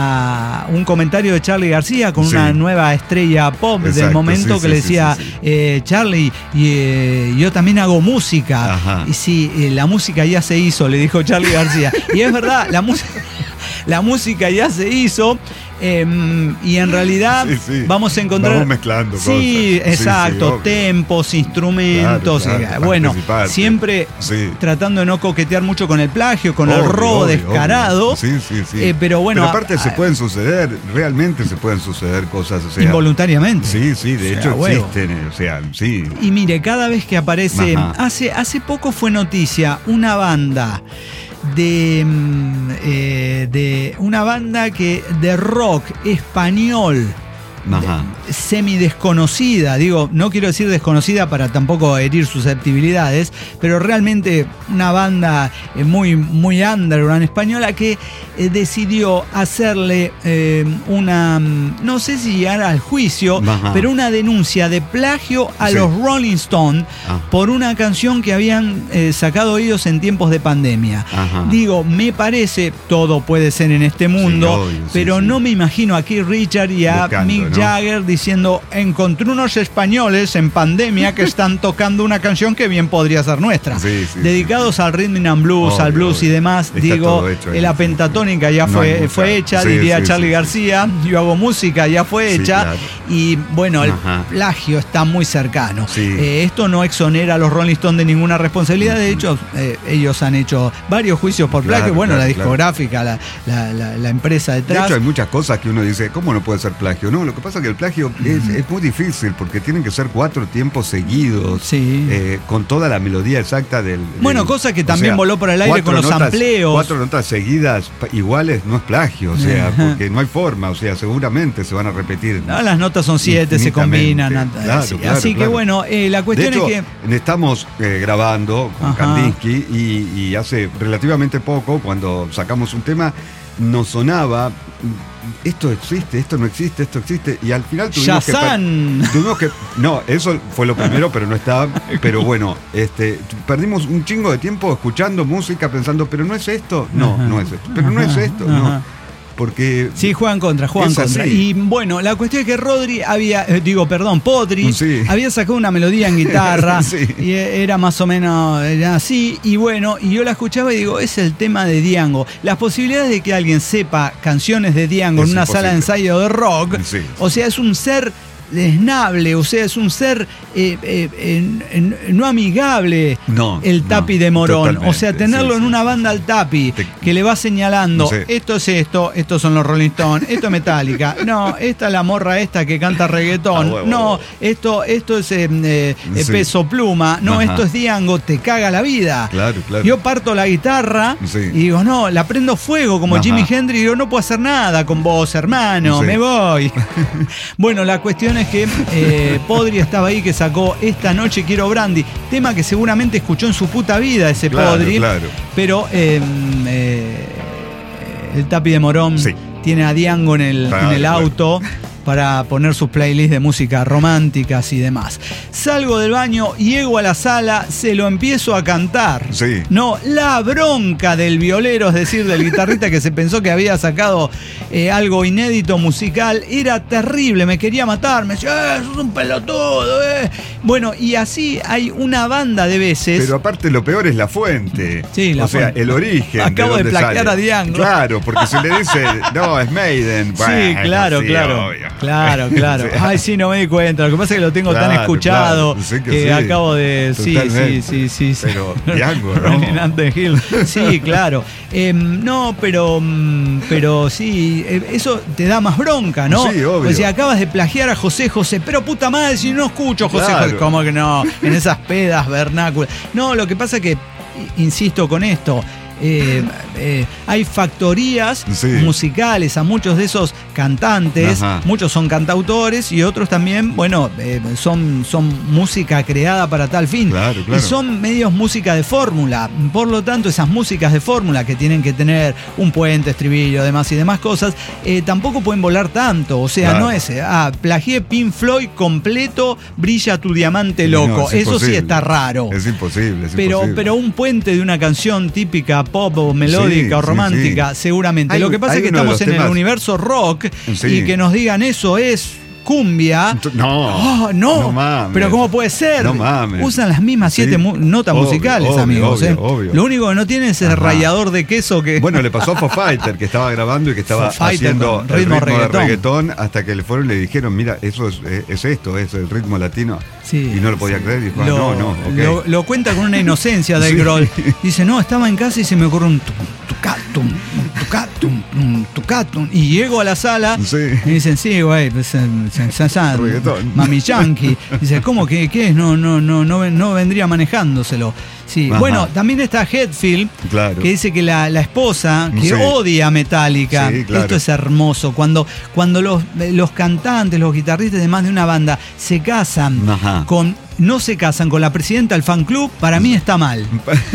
a un comentario de Charly García con sí. una nueva estrella pop Exacto, del momento sí, que sí, le decía, sí, sí, sí. Eh, Charly, y, eh, yo también hago música. Ajá. Y sí, eh, la música ya se hizo, le dijo Charly García. Y es verdad, la música... La música ya se hizo eh, y en realidad sí, sí. vamos a encontrar... Vamos mezclando Sí, cosas. exacto, sí, sí, tempos, instrumentos. Claro, claro, bueno, siempre sí. tratando de no coquetear mucho con el plagio, con obvio, el robo obvio, descarado. Obvio. Sí, sí, sí. Eh, pero bueno... Pero aparte a, se pueden suceder, realmente se pueden suceder cosas. O sea, involuntariamente. Sí, sí, de o hecho sea, existen, o sea, sí. Y mire, cada vez que aparece... Hace, hace poco fue noticia una banda... De, eh, de una banda que de rock español de, semi desconocida, digo, no quiero decir desconocida para tampoco herir susceptibilidades, pero realmente una banda eh, muy, muy underground española que eh, decidió hacerle eh, una, no sé si llegar al juicio, Ajá. pero una denuncia de plagio a sí. los Rolling Stones ah. por una canción que habían eh, sacado ellos en tiempos de pandemia. Ajá. Digo, me parece, todo puede ser en este mundo, sí, obvio, pero sí, sí. no me imagino a Keith Richards y a Buscando, Mick ¿no? Jagger diciendo, encontré unos españoles en pandemia que están tocando una canción que bien podría ser nuestra. Sí, sí, dedicados sí, sí. al rhythm and blues, obvio, al blues obvio. y demás. Está Digo, la pentatónica ya no fue, fue hecha, sí, diría sí, Charly sí, García. Sí. Yo hago música, ya fue sí, hecha. Claro. y bueno, el Ajá. plagio está muy cercano. Sí. Eh, esto no exonera a los Rolling Stones de ninguna responsabilidad, de hecho, eh, ellos han hecho varios juicios por plagio, claro, bueno, claro, la discográfica, claro. la, la, la empresa detrás. De hecho, hay muchas cosas que uno dice, ¿cómo no puede ser plagio? No, lo que pasa es que el plagio mm. es, es muy difícil, porque tienen que ser cuatro tiempos seguidos, sí. eh, con toda la melodía exacta del... Bueno, del, cosa que también sea, voló por el aire con los notas, amplios. Cuatro notas seguidas iguales no es plagio, o sea, porque no hay forma, o sea, seguramente se van a repetir. No, las notas son siete, se combinan. Claro, así claro, así claro. que bueno, eh, la cuestión de hecho, es que... estamos eh, grabando con Ajá. Kandinsky y, y hace relativamente poco, cuando sacamos un tema, nos sonaba... Esto existe, esto no existe, esto existe. Y al final tuvimos que, tuvimos que. No, eso fue lo primero, pero no estaba. Pero bueno, este, perdimos un chingo de tiempo escuchando música, pensando, pero no es esto. No, no es esto. Pero no es esto, no. Porque. Sí, juegan contra, juegan contra. Así. Y bueno, la cuestión es que Rodri había, eh, digo, perdón, Podri, sí. había sacado una melodía en guitarra. Sí. Y era más o menos era así. Y bueno, y yo la escuchaba y digo, es el tema de Diango. Las posibilidades de que alguien sepa canciones de Diango es en una imposible. Sala de ensayo de rock, sí. o sea, es un ser desnable, o sea, es un ser eh, eh, eh, no amigable, no, el Tapi no, de Morón. totalmente, o sea, tenerlo sí, en sí. una banda al Tapi Te, que le va señalando, no sé. esto es esto, estos son los Rolling Stones, esto es Metallica, no, esta es la morra esta que canta reggaetón, ah, bueno, no, bueno. esto esto es eh, eh, sí. Peso Pluma, no, Ajá. esto es Diango, te caga la vida. Claro, claro. Yo parto la guitarra sí. y digo, no, la prendo fuego como Ajá. Jimi Hendrix, y digo, no puedo hacer nada con vos, hermano, sí. me voy. Bueno, la cuestión es que eh, Podri estaba ahí, que sacó Esta Noche Quiero Brandy, tema que seguramente escuchó en su puta vida ese claro, Podri, claro. pero eh, eh, el Tapi de Morón sí. tiene a Diango en el, claro, en el auto claro. para poner sus playlists de música románticas y demás. Salgo del baño, llego a la sala, se lo empiezo a cantar. Sí. No, la bronca del violero, es decir, del guitarrista que se pensó que había sacado eh, algo inédito musical, era terrible, me quería matar, me decía, eh, sos un pelotudo, eh. Bueno, y así hay una banda de veces. Pero aparte lo peor es la fuente. Sí, la o fuente. sea, el origen. Acabo de, de plaquear sale. a Diango. Claro, porque se le dice, no, es Maiden. Sí, bueno, claro, sí, claro. Obvio. Claro, claro. Sí. Ay, sí, no me di cuenta. Lo que pasa es que lo tengo claro, tan escuchado claro. Sí que, que sí. acabo de. Sí, sí, sí, sí, sí. Pero Diango, ¿no? Hill. Sí, claro. Eh, no, pero. Pero sí, eso te da más bronca, ¿no? Sí, obvio. O sea, acabas de plagiar a José José, pero puta madre, si no escucho José claro. José. ¿Cómo que no? En esas pedas vernáculas. No, lo que pasa es que, insisto con esto. Eh, eh, hay factorías sí. musicales a muchos de esos cantantes. Ajá. Muchos son cantautores y otros también, bueno, eh, son, son música creada para tal fin. Claro, claro. Y son medios música de fórmula. Por lo tanto, esas músicas de fórmula que tienen que tener un puente, estribillo, demás y demás cosas, eh, tampoco pueden volar tanto. O sea, claro. no es, ah, plagié Pink Floyd completo, brilla tu diamante loco. No, es Eso imposible. Sí está raro. Es imposible, es pero, imposible. Pero un puente de una canción típica pop o melódica sí, o romántica, sí, sí. seguramente. Hay, Lo que pasa es que estamos en temas... el universo rock sí. y que nos digan eso es cumbia. No, oh, no, no mames. Pero ¿cómo puede ser? No mames. Usan las mismas siete sí. mu- notas obvio, musicales, obvio, amigos. Obvio, ¿eh? obvio. Lo único que no tiene es el Ajá. rallador de queso que. Bueno, le pasó a Foo Fighter, que estaba grabando y que estaba haciendo ritmo, ritmo reggaetón. de reggaetón, hasta que le fueron y le dijeron, mira, eso es, es esto, es el ritmo latino. Sí, y no lo podía sí. creer. Y dijo, lo, ah, no, no, okay. lo, lo cuenta con una inocencia del sí. Grohl. Dice, no, estaba en casa y se me ocurrió un tucatum, tucatum, tucatum. Y llego a la sala sí. y dicen, sí, güey, pues, mami yankee. Dice, ¿cómo que qué es? No, no, no, no, no vendría manejándose. Sí. Bueno, también está Hetfield, claro. que dice que la, la esposa, que sí. odia Metallica. Sí, claro. Esto es hermoso. Cuando, cuando los, los cantantes, los guitarristas de más de una banda se casan Ajá. con... no se casan con la presidenta del fan club, para mí está mal.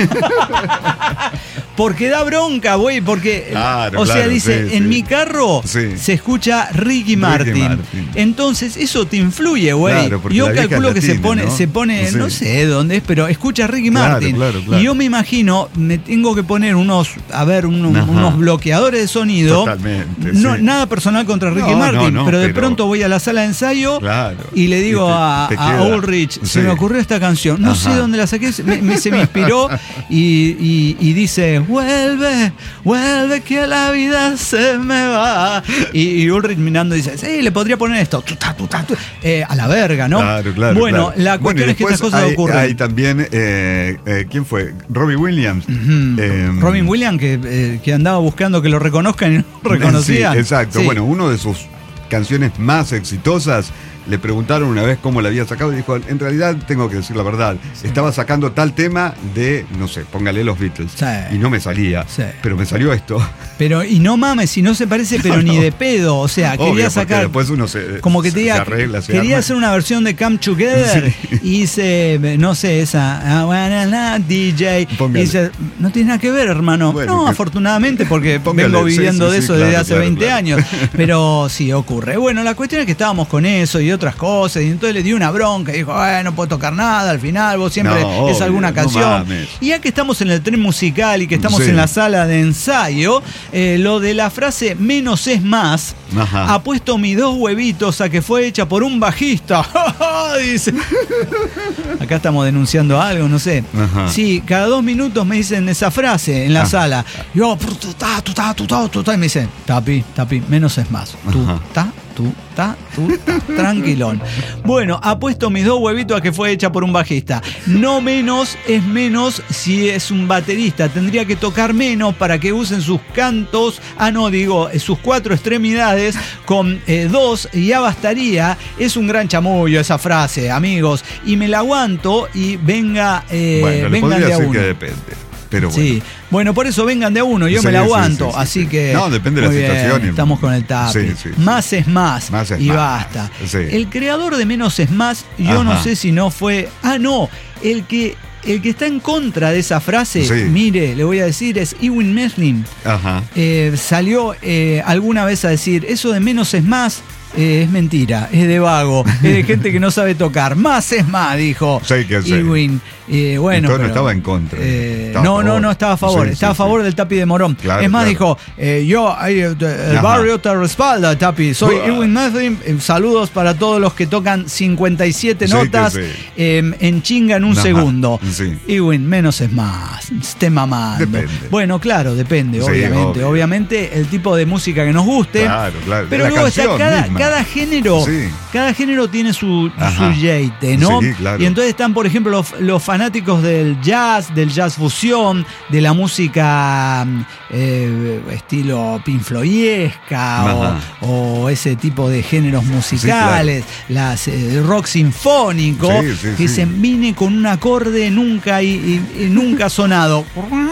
Porque da bronca, güey, porque, claro, o sea, claro, dice, sí, en sí. mi carro sí. se escucha Ricky Martin. Ricky Martin. Entonces, eso te influye, güey. Claro, yo calculo que latina, se pone, ¿no? se pone, sí. no sé dónde es, pero escucha Ricky claro, Martin. Claro, claro. Y yo me imagino, me tengo que poner unos, a ver, unos, unos bloqueadores de sonido. Totalmente, no, sí. Nada personal contra Ricky no, Martin, no, no, pero de pero... pronto voy a la sala de ensayo claro. y le digo y te, te a, a Ulrich, sí. se me ocurrió esta canción. No Ajá. sé dónde la saqué, me, me, se me inspiró y, y, y dice, vuelve, vuelve que la vida se me va. Y, y Ulrich mirando dice, sí, le podría poner esto, tuta, tuta, tuta, eh, a la verga, ¿no? Claro, claro. Bueno, claro. la cuestión bueno, es que estas cosas hay, ocurren. Hay también, eh, eh, ¿quién fue? Robbie Williams. Uh-huh. eh, Robin Williams, que, eh, que andaba buscando que lo reconozcan y no lo reconocían. Sí, exacto. Sí. Bueno, uno de sus canciones más exitosas, le preguntaron una vez cómo la había sacado y dijo, en realidad tengo que decir la verdad, sí. estaba sacando tal tema de, no sé, póngale los Beatles, sí. y no me salía, sí. pero me salió esto. Pero, y no mames, si no se parece, pero no, ni no. de pedo, o sea, Obvio, quería sacar, después uno se, como que te diga, se arregla, se quería arma. hacer una versión de Come Together, sí. y hice, no sé, esa, I wanna D J, y dice, no tiene nada que ver, hermano, bueno, no, que, afortunadamente, porque póngale, vengo viviendo sí, sí, de eso sí, desde claro, hace claro, veinte claro. años, pero sí ocurre. Bueno, la cuestión es que estábamos con eso y otras cosas, y entonces le di una bronca y dijo, eh, no puedo tocar nada, al final vos siempre no, es obvio, alguna canción. No y ya que estamos en el tren musical y que estamos sí. en la sala de ensayo, eh, lo de la frase menos es más, Ajá. ha puesto mis dos huevitos a que fue hecha por un bajista. Dice. Acá estamos denunciando algo, no sé. Ajá. Sí, cada dos minutos me dicen esa frase en la Ajá. sala. Y yo, tu ta, tu ta, tu ta, tu ta, y me dicen, tapi, tapi, menos es más. Tu ta. Tú, ta, tú, ta, tranquilón. Bueno, apuesto mis dos huevitos a que fue hecha por un bajista. No menos es menos si es un baterista. Tendría que tocar menos para que usen sus cantos, ah no, digo, sus cuatro extremidades con eh, dos y ya bastaría. Es un gran chamullo esa frase, amigos. Y me la aguanto y venga, eh, bueno, vengan de a uno. Que depende. Pero bueno. Sí, bueno, por eso vengan de a uno, yo sí, me la aguanto, sí, sí, sí, así sí. que... No, depende de la situación. Bien, estamos con el tapi. Sí, sí, sí. Más es más, más es y más. Basta. Sí. El creador de Menos es Más, yo Ajá. no sé si no fue... Ah, no, el que... El que está en contra de esa frase, sí. mire, le voy a decir, es Ewen Meslin. Ajá. Eh, salió eh, alguna vez a decir, eso de menos es más, eh, es mentira, es de vago, es de gente que no sabe tocar. Más es más, dijo sí, que Ewen. Eh, bueno, pero, no estaba en contra. Eh, estaba no, no, no estaba a favor. Sí, estaba sí, a favor sí. del Tapi de Morón. Claro, es más, claro. dijo, eh, yo, eh, el Ajá. barrio te respalda, Tapi. Soy uh, Ewen Meslin. Eh, saludos para todos los que tocan cincuenta y siete sí, notas sí. eh, en chinga en un Ajá. segundo. Sí. Ewen, menos es más. Esté mamando. Depende. Bueno, claro, depende, sí, obviamente. Obvio. Obviamente, el tipo de música que nos guste. Claro, claro. Pero luego está cada, cada género. Sí. Cada género tiene su, su jeite, ¿no? Sí, claro. Y entonces están, por ejemplo, los, los fanáticos del jazz, del jazz fusión, de la música eh, estilo Pink Floydesca o, o ese tipo de géneros musicales, sí, claro. las eh, rock sinfónico, sí, sí, que sí. se vine con un acorde nunca y, y, y nunca sonado.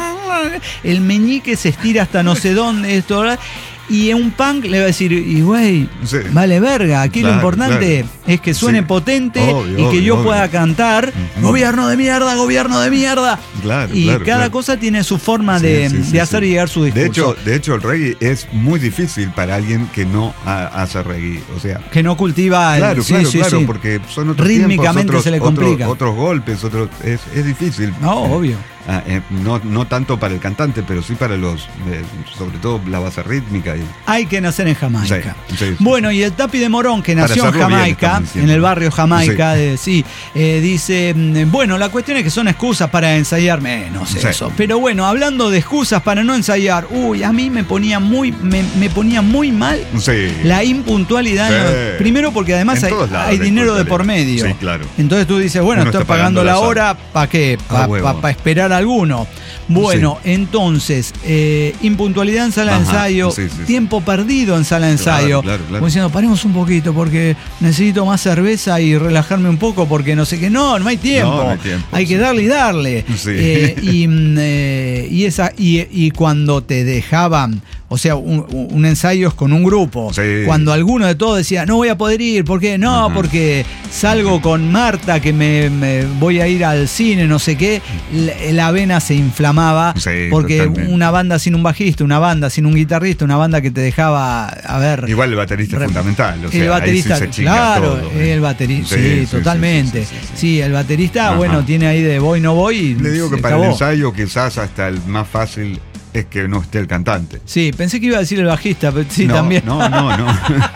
El meñique se estira hasta no sé dónde, esto, ¿verdad? Y en un punk le va a decir, y güey, sí. vale verga, aquí claro, lo importante claro. es que suene sí. potente obvio, y que obvio, yo obvio. pueda cantar, uh-huh. gobierno de mierda, gobierno de mierda. Claro, y claro, cada claro. cosa tiene su forma sí, de, sí, sí, de hacer sí. llegar su discurso. De hecho, de hecho, el reggae es muy difícil para alguien que no hace reggae, o sea... Que no cultiva... El, claro, sí, claro, sí, claro, sí. porque son otros Rítmicamente tiempos, otros, se le complica. Otros, otros golpes, otros, es, es difícil. No, eh, obvio. Ah, eh, no, no tanto para el cantante, pero sí para los, eh, sobre todo la base rítmica. Y... Hay que nacer en Jamaica. Sí, sí, sí, bueno, y el Tapi de Morón, que nació en Jamaica, bien, en el barrio Jamaica, sí, de, sí eh, dice, bueno, la cuestión es que son excusas para ensayar menos sí. eso. Pero bueno, hablando de excusas para no ensayar, uy, a mí me ponía muy, me, me ponía muy mal sí. la impuntualidad. Sí. Primero porque además hay, hay dinero de por medio. Sí, claro. Entonces tú dices, bueno, Uno estoy pagando, pagando la hora, ¿para qué? Para pa, pa esperar alguno. Bueno, sí. entonces, eh, impuntualidad en sala de ensayo, sí, sí, tiempo sí. perdido en sala de ensayo. Claro, claro, claro. Como diciendo, paremos un poquito porque necesito más cerveza y relajarme un poco porque no sé qué. No, no hay tiempo. No, no hay, tiempo hay sí. que darle y darle. Sí. Eh, y, eh, y, esa, y, y cuando te dejaban, o sea, un, un ensayo con un grupo, sí. cuando alguno de todos decía, no voy a poder ir, ¿por qué? No, uh-huh. porque salgo con Marta que me, me voy a ir al cine, no sé qué, la, la vena se inflamaba, sí, porque totalmente. Una banda sin un bajista, una banda sin un guitarrista, una banda que te dejaba, a ver... Igual el baterista re, es fundamental, o sea, el baterista, ahí sí se chinga claro, todo, el baterista, sí, sí, sí, totalmente. Sí, sí, sí, sí. sí, el baterista, Ajá. bueno, tiene ahí de voy, no voy y le digo que para acabó. El ensayo quizás hasta el más fácil es que no esté el cantante. Sí, pensé que iba a decir el bajista, pero sí, no, también. No, no, no.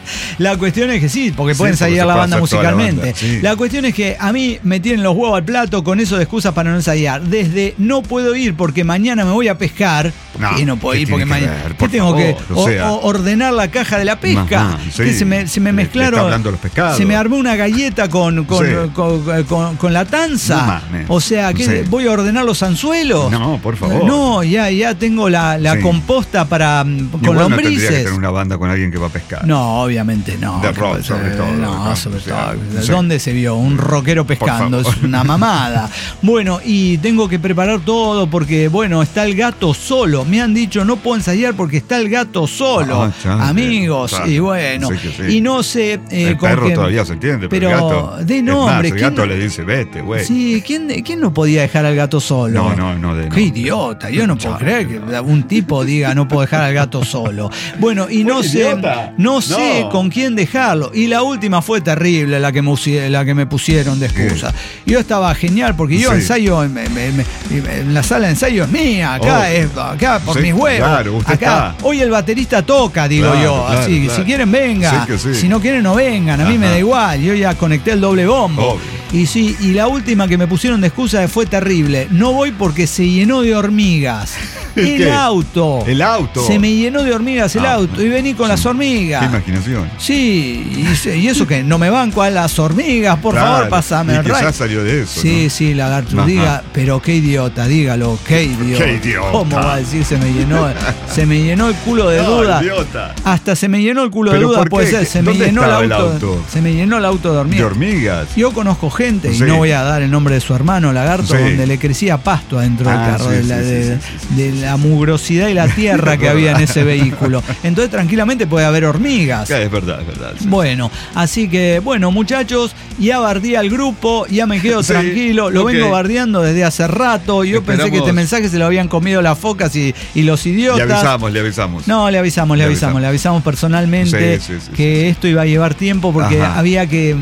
La cuestión es que sí, porque sí, pueden ensayar la banda musicalmente. La, banda, sí. la cuestión es que a mí me tienen los huevos al plato con eso de excusas para no ensayar. Desde no puedo ir porque mañana me voy a pescar. No, y no puedo ir porque mañana. Ver, ¿Qué tengo favor, que o sea, o ordenar la caja de la pesca? Ajá, sí. Que se me, se me mezclaron. Le, le los pescados. Se me armó una galleta con, con, sí. con, con, con, con la tanza. No, o sea, ¿qué, sí. ¿voy a ordenar los anzuelos? No, por favor. No, ya, ya tengo la, la sí. composta para con igual lombrices. No tendría que tener una banda con alguien que va a pescar. No, obviamente no. De rock, sobre todo. No, no sobre todo. Sí. ¿Dónde se vio? Un rockero pescando. Es una mamada. Bueno, y tengo que preparar todo porque, bueno, está el gato solo. Me han dicho, no puedo ensayar porque está el gato solo. Ah, chale, amigos, chale. Y bueno. Sí sí. Y no sé. Eh, el perro que, todavía se entiende, pero, pero el gato. De nombre. El gato le dice, vete, güey. Sí, ¿quién, ¿quién no podía dejar al gato solo? No, no, no. De Qué idiota. Yo no puedo creer que un tipo diga, no puedo dejar al gato solo. Bueno, y no sé. Idiota. No sé no. con quién dejarlo. Y la última fue terrible, la que me, la que me pusieron de excusa. Sí. Yo estaba genial porque yo sí. ensayo, en, en, en, en la sala de ensayo es mía, acá, oh. es, acá por sí, mis huevos. Claro, usted acá. Está. Hoy el baterista toca, digo claro, yo. Claro, así claro. Si quieren, venga. Sí sí. Si no quieren, no vengan. A Ajá. mí me da igual. Yo ya conecté el doble bombo. Obvio. Y sí, y la última que me pusieron de excusa fue terrible. No voy porque se llenó de hormigas. El ¿Qué? auto. El auto. Se me llenó de hormigas el ah, auto. Y vení con sí. las hormigas. Qué imaginación. Sí, y, y eso que no me banco a las hormigas, por claro. favor, pásame y el quizás ray. Salió de eso. Sí, ¿no? sí, lagarto, Ajá. diga, pero qué idiota, dígalo, qué idiota. Qué idiota. ¿Cómo va a decir se me llenó? Se me llenó el culo de no, duda. Idiota. Hasta se me llenó el culo de duda, puede ser. Se me llenó el auto, el auto. Se me llenó el auto de hormigas. De hormigas. Yo conozco gente, sí. y no voy a dar el nombre de su hermano, lagarto, sí. donde le crecía pasto adentro ah, del carro, sí, de, la, sí, de, sí, sí, sí. de la mugrosidad y la tierra que había en ese vehículo. Entonces tranquilamente puede haber hormigas. Es verdad, es verdad. Sí. Bueno, así que, bueno, muchachos, ya bardeé al grupo, ya me quedo sí, tranquilo, lo okay. vengo bardeando desde hace rato. Yo Esperamos. pensé que este mensaje se lo habían comido las focas y, y los idiotas. Le avisamos, le avisamos. No, le avisamos, le, le avisamos, avisamos, le avisamos personalmente sí, sí, sí, que sí, esto iba a llevar tiempo porque Ajá. había que...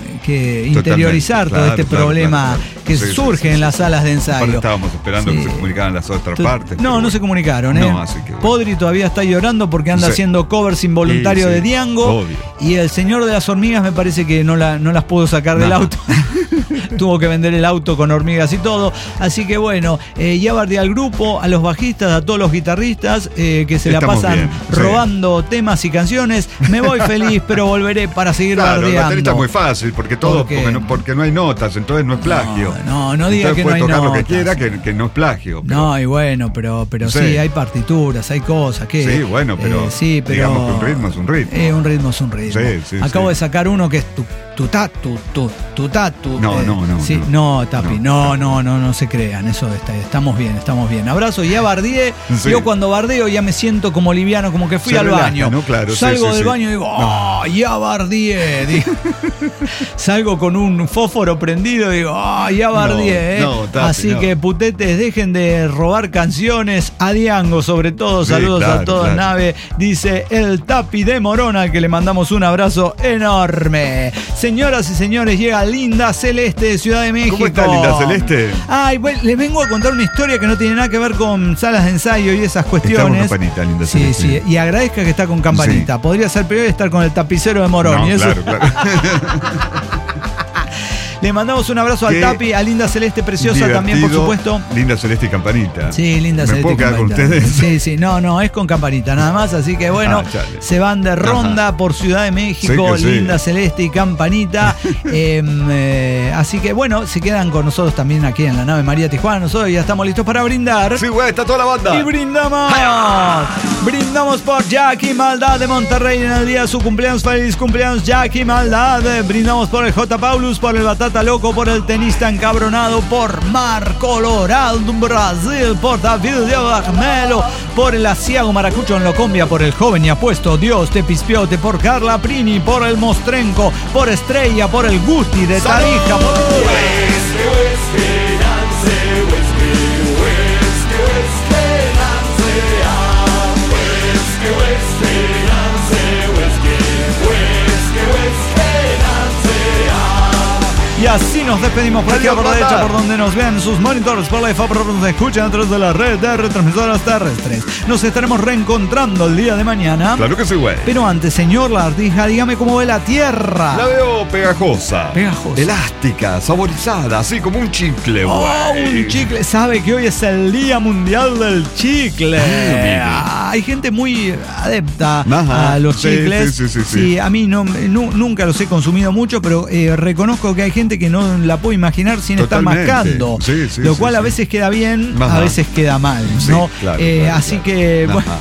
que interiorizar claro, todo este claro, problema claro, claro. que sí, surge sí, sí, en las salas de ensayo. Aparte estábamos esperando sí. que se comunicaran las otras Tú, partes. No, no bueno. se comunicaron. ¿eh? No, así que bueno. Podri todavía está llorando porque anda sí. haciendo covers involuntarios sí, sí. de Diango. Obvio. Y el señor de las hormigas me parece que no, la, no las pudo sacar no. del auto. Tuvo que vender el auto con hormigas y todo. Así que bueno, eh, ya bardeé al grupo, a los bajistas, a todos los guitarristas eh, que se Estamos la pasan bien, robando sí. temas y canciones. Me voy feliz, pero volveré para seguir claro, bardeando. El baterista es muy fácil porque todo, porque, porque, no, porque no hay notas, entonces no es plagio. No, no, no diga entonces que no hay notas. Puede tocar lo que quiera, que, que no es plagio. Pero... No, y bueno, pero, pero sí. sí, hay partituras, hay cosas. que Sí, bueno, pero, eh, sí, pero digamos que un ritmo es un ritmo. Eh, un ritmo es un ritmo. Sí, sí, Acabo sí. de sacar uno que es tu tu ta, tu, tu, tu ta, tu. No, eh, no, no. Sí, no, no Tapi, no, no, no, no, no se crean. Eso está, estamos bien, estamos bien. Abrazo, ya bardeé. Sí. Yo cuando bardeo ya me siento como liviano, como que fui se al relaja, baño. ¿no? Claro, Salgo sí, sí, del sí. baño y digo, oh, ya bardeé. Digo. Salgo con un fósforo prendido y digo, oh, ya bardeé. No, no, Tapi, Así no. que putetes, dejen de robar canciones a Diango, sobre todo. Sí, saludos claro, a toda claro. nave. Dice el Tapi de Morona, al que le mandamos un abrazo enorme. Señoras y señores, llega Linda Celeste de Ciudad de México. ¿Cómo está Linda Celeste? Ay, bueno, les vengo a contar una historia que no tiene nada que ver con salas de ensayo y esas cuestiones. Está con campanita, Linda sí, Celeste. Sí, sí, y agradezca que está con campanita. Sí. Podría ser peor estar con el tapicero de Morón. No, y eso... claro, claro. Le mandamos un abrazo al Tapi, a Linda Celeste preciosa también, por supuesto. Linda Celeste y campanita. Sí, Linda ¿Me Celeste. puedo quedar con ustedes? Sí, sí, no, no, es con campanita nada más, así que bueno, ah, se van de ronda Ajá. por Ciudad de México, sí Linda sí. Celeste y campanita. eh, eh, así que bueno, se quedan con nosotros también aquí en la nave María Tijuana. Nosotros ya estamos listos para brindar. Sí, güey, está toda la banda. Y brindamos. Brindamos por Jackie Maldad de Monterrey en el día de su cumpleaños. Feliz cumpleaños, Jackie Maldad. Brindamos por el J. Paulus, por el Batata Loco, por el tenista encabronado, por Mar Colorado Brasil, por David de Armelo, por el asiago Maracucho en Locombia, por el joven y apuesto Dios te Pispiote, por Carla Prini, por el Mostrenco, por Estrella, por el Gusti de Tarija, por... Y así nos despedimos por aquí a por la derecha, por donde nos vean sus monitores, por la F A, por donde nos escuchan a través de la red de retransmisoras terrestres. Nos estaremos reencontrando el día de mañana. Claro que sí, güey. Pero antes, señor Lagartija, dígame cómo ve la Tierra. La veo pegajosa. Pegajosa. Elástica, saborizada, así como un chicle, güey. Oh, un chicle. ¿Sabe que hoy es el Día Mundial del Chicle? Ah, hay gente muy adepta Ajá, a los sí, chicles. Sí, sí, sí, sí, sí. A mí no, no, nunca los he consumido mucho, pero eh, reconozco que hay gente que no la puedo imaginar sin Totalmente. estar mascando. Sí, sí, lo cual sí, a veces sí. queda bien, Ajá. a veces queda mal, ¿no? Sí, claro, eh, claro, así claro. que, Ajá. bueno.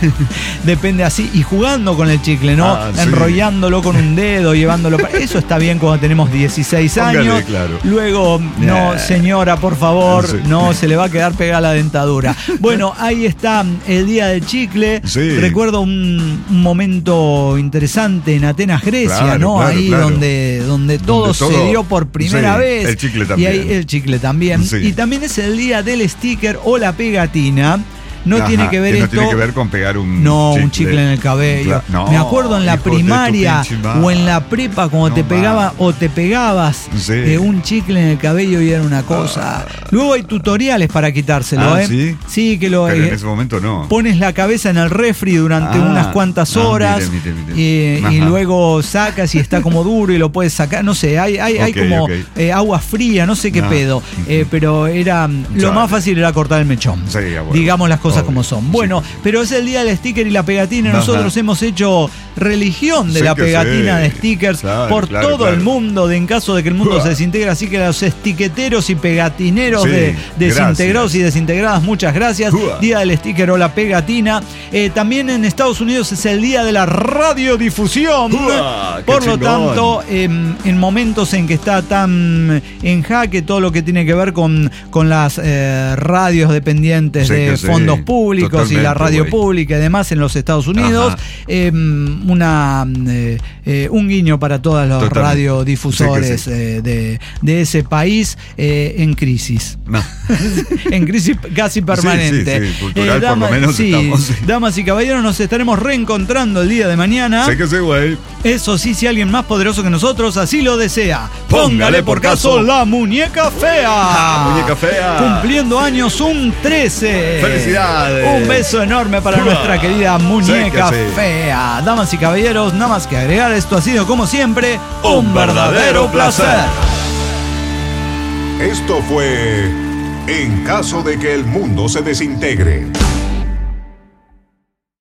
Depende así, y jugando con el chicle, ¿no? Ah, sí. Enrollándolo con un dedo, llevándolo para... Eso está bien cuando tenemos dieciséis años. Póngale, claro. Luego, no, señora, por favor, sí. no, se le va a quedar pegada la dentadura. Bueno, ahí está el Día del Chicle. Sí. Recuerdo un, un momento interesante en Atenas, Grecia, claro, ¿no? Claro, ahí claro. donde donde todo, donde todo se dio por primera sí, vez. El chicle también. Y ahí el chicle también. Sí. Y también es el día del sticker o la pegatina. No Ajá, tiene que ver que no esto. No tiene que ver con pegar un No, chicle. un chicle en el cabello. No, me acuerdo en la primaria o en la prepa cuando no te pegaba va. o te pegabas sí. eh, un chicle en el cabello y era una cosa. Ah. Luego hay tutoriales para quitárselo, ah, ¿eh? Sí, sí que lo. Pero eh, en ese momento no. Pones la cabeza en el refri durante ah, unas cuantas horas no, mire, mire, mire. Y, y luego sacas y está como duro y lo puedes sacar. No sé, hay, hay, okay, hay como okay. eh, agua fría, no sé qué ah. pedo. Eh, pero era lo más fácil era cortar el mechón. Sí, bueno. Digamos las cosas como son. Bueno, sí. pero es el día del sticker y la pegatina. Nosotros Ajá. hemos hecho religión de sí la pegatina sí. de stickers claro, por claro, todo claro. el mundo, de en caso de que el mundo Uah. se desintegre. Así que a los estiqueteros y pegatineros sí, de desintegrados gracias. y desintegradas, muchas gracias. Uah. Día del sticker o la pegatina. Eh, también en Estados Unidos es el día de la radiodifusión. Uah, por lo chingón. tanto, eh, en momentos en que está tan en jaque todo lo que tiene que ver con, con las eh, radios dependientes sí, de fondos sí. públicos Totalmente, y la radio wey. pública y demás en los Estados Unidos, eh, una eh, eh, un guiño para todos los Totalmente. radiodifusores sí sí. Eh, de, de ese país eh, en crisis no. en crisis casi permanente. Sí, sí, sí. Cultural, eh, dama, por lo menos sí, estamos, sí. Damas y caballeros, nos estaremos reencontrando el día de mañana. Sé que sí, güey. Eso sí, si alguien más poderoso que nosotros así lo desea, póngale, póngale por caso la muñeca fea. Ah, muñeca fea. Cumpliendo años un trece. Felicidades. Un beso enorme para Uah. nuestra querida muñeca sí sí. fea. Damas y caballeros, nada más que agregar, esto ha sido como siempre un, un verdadero placer. placer. Esto fue En caso de que el mundo se desintegre.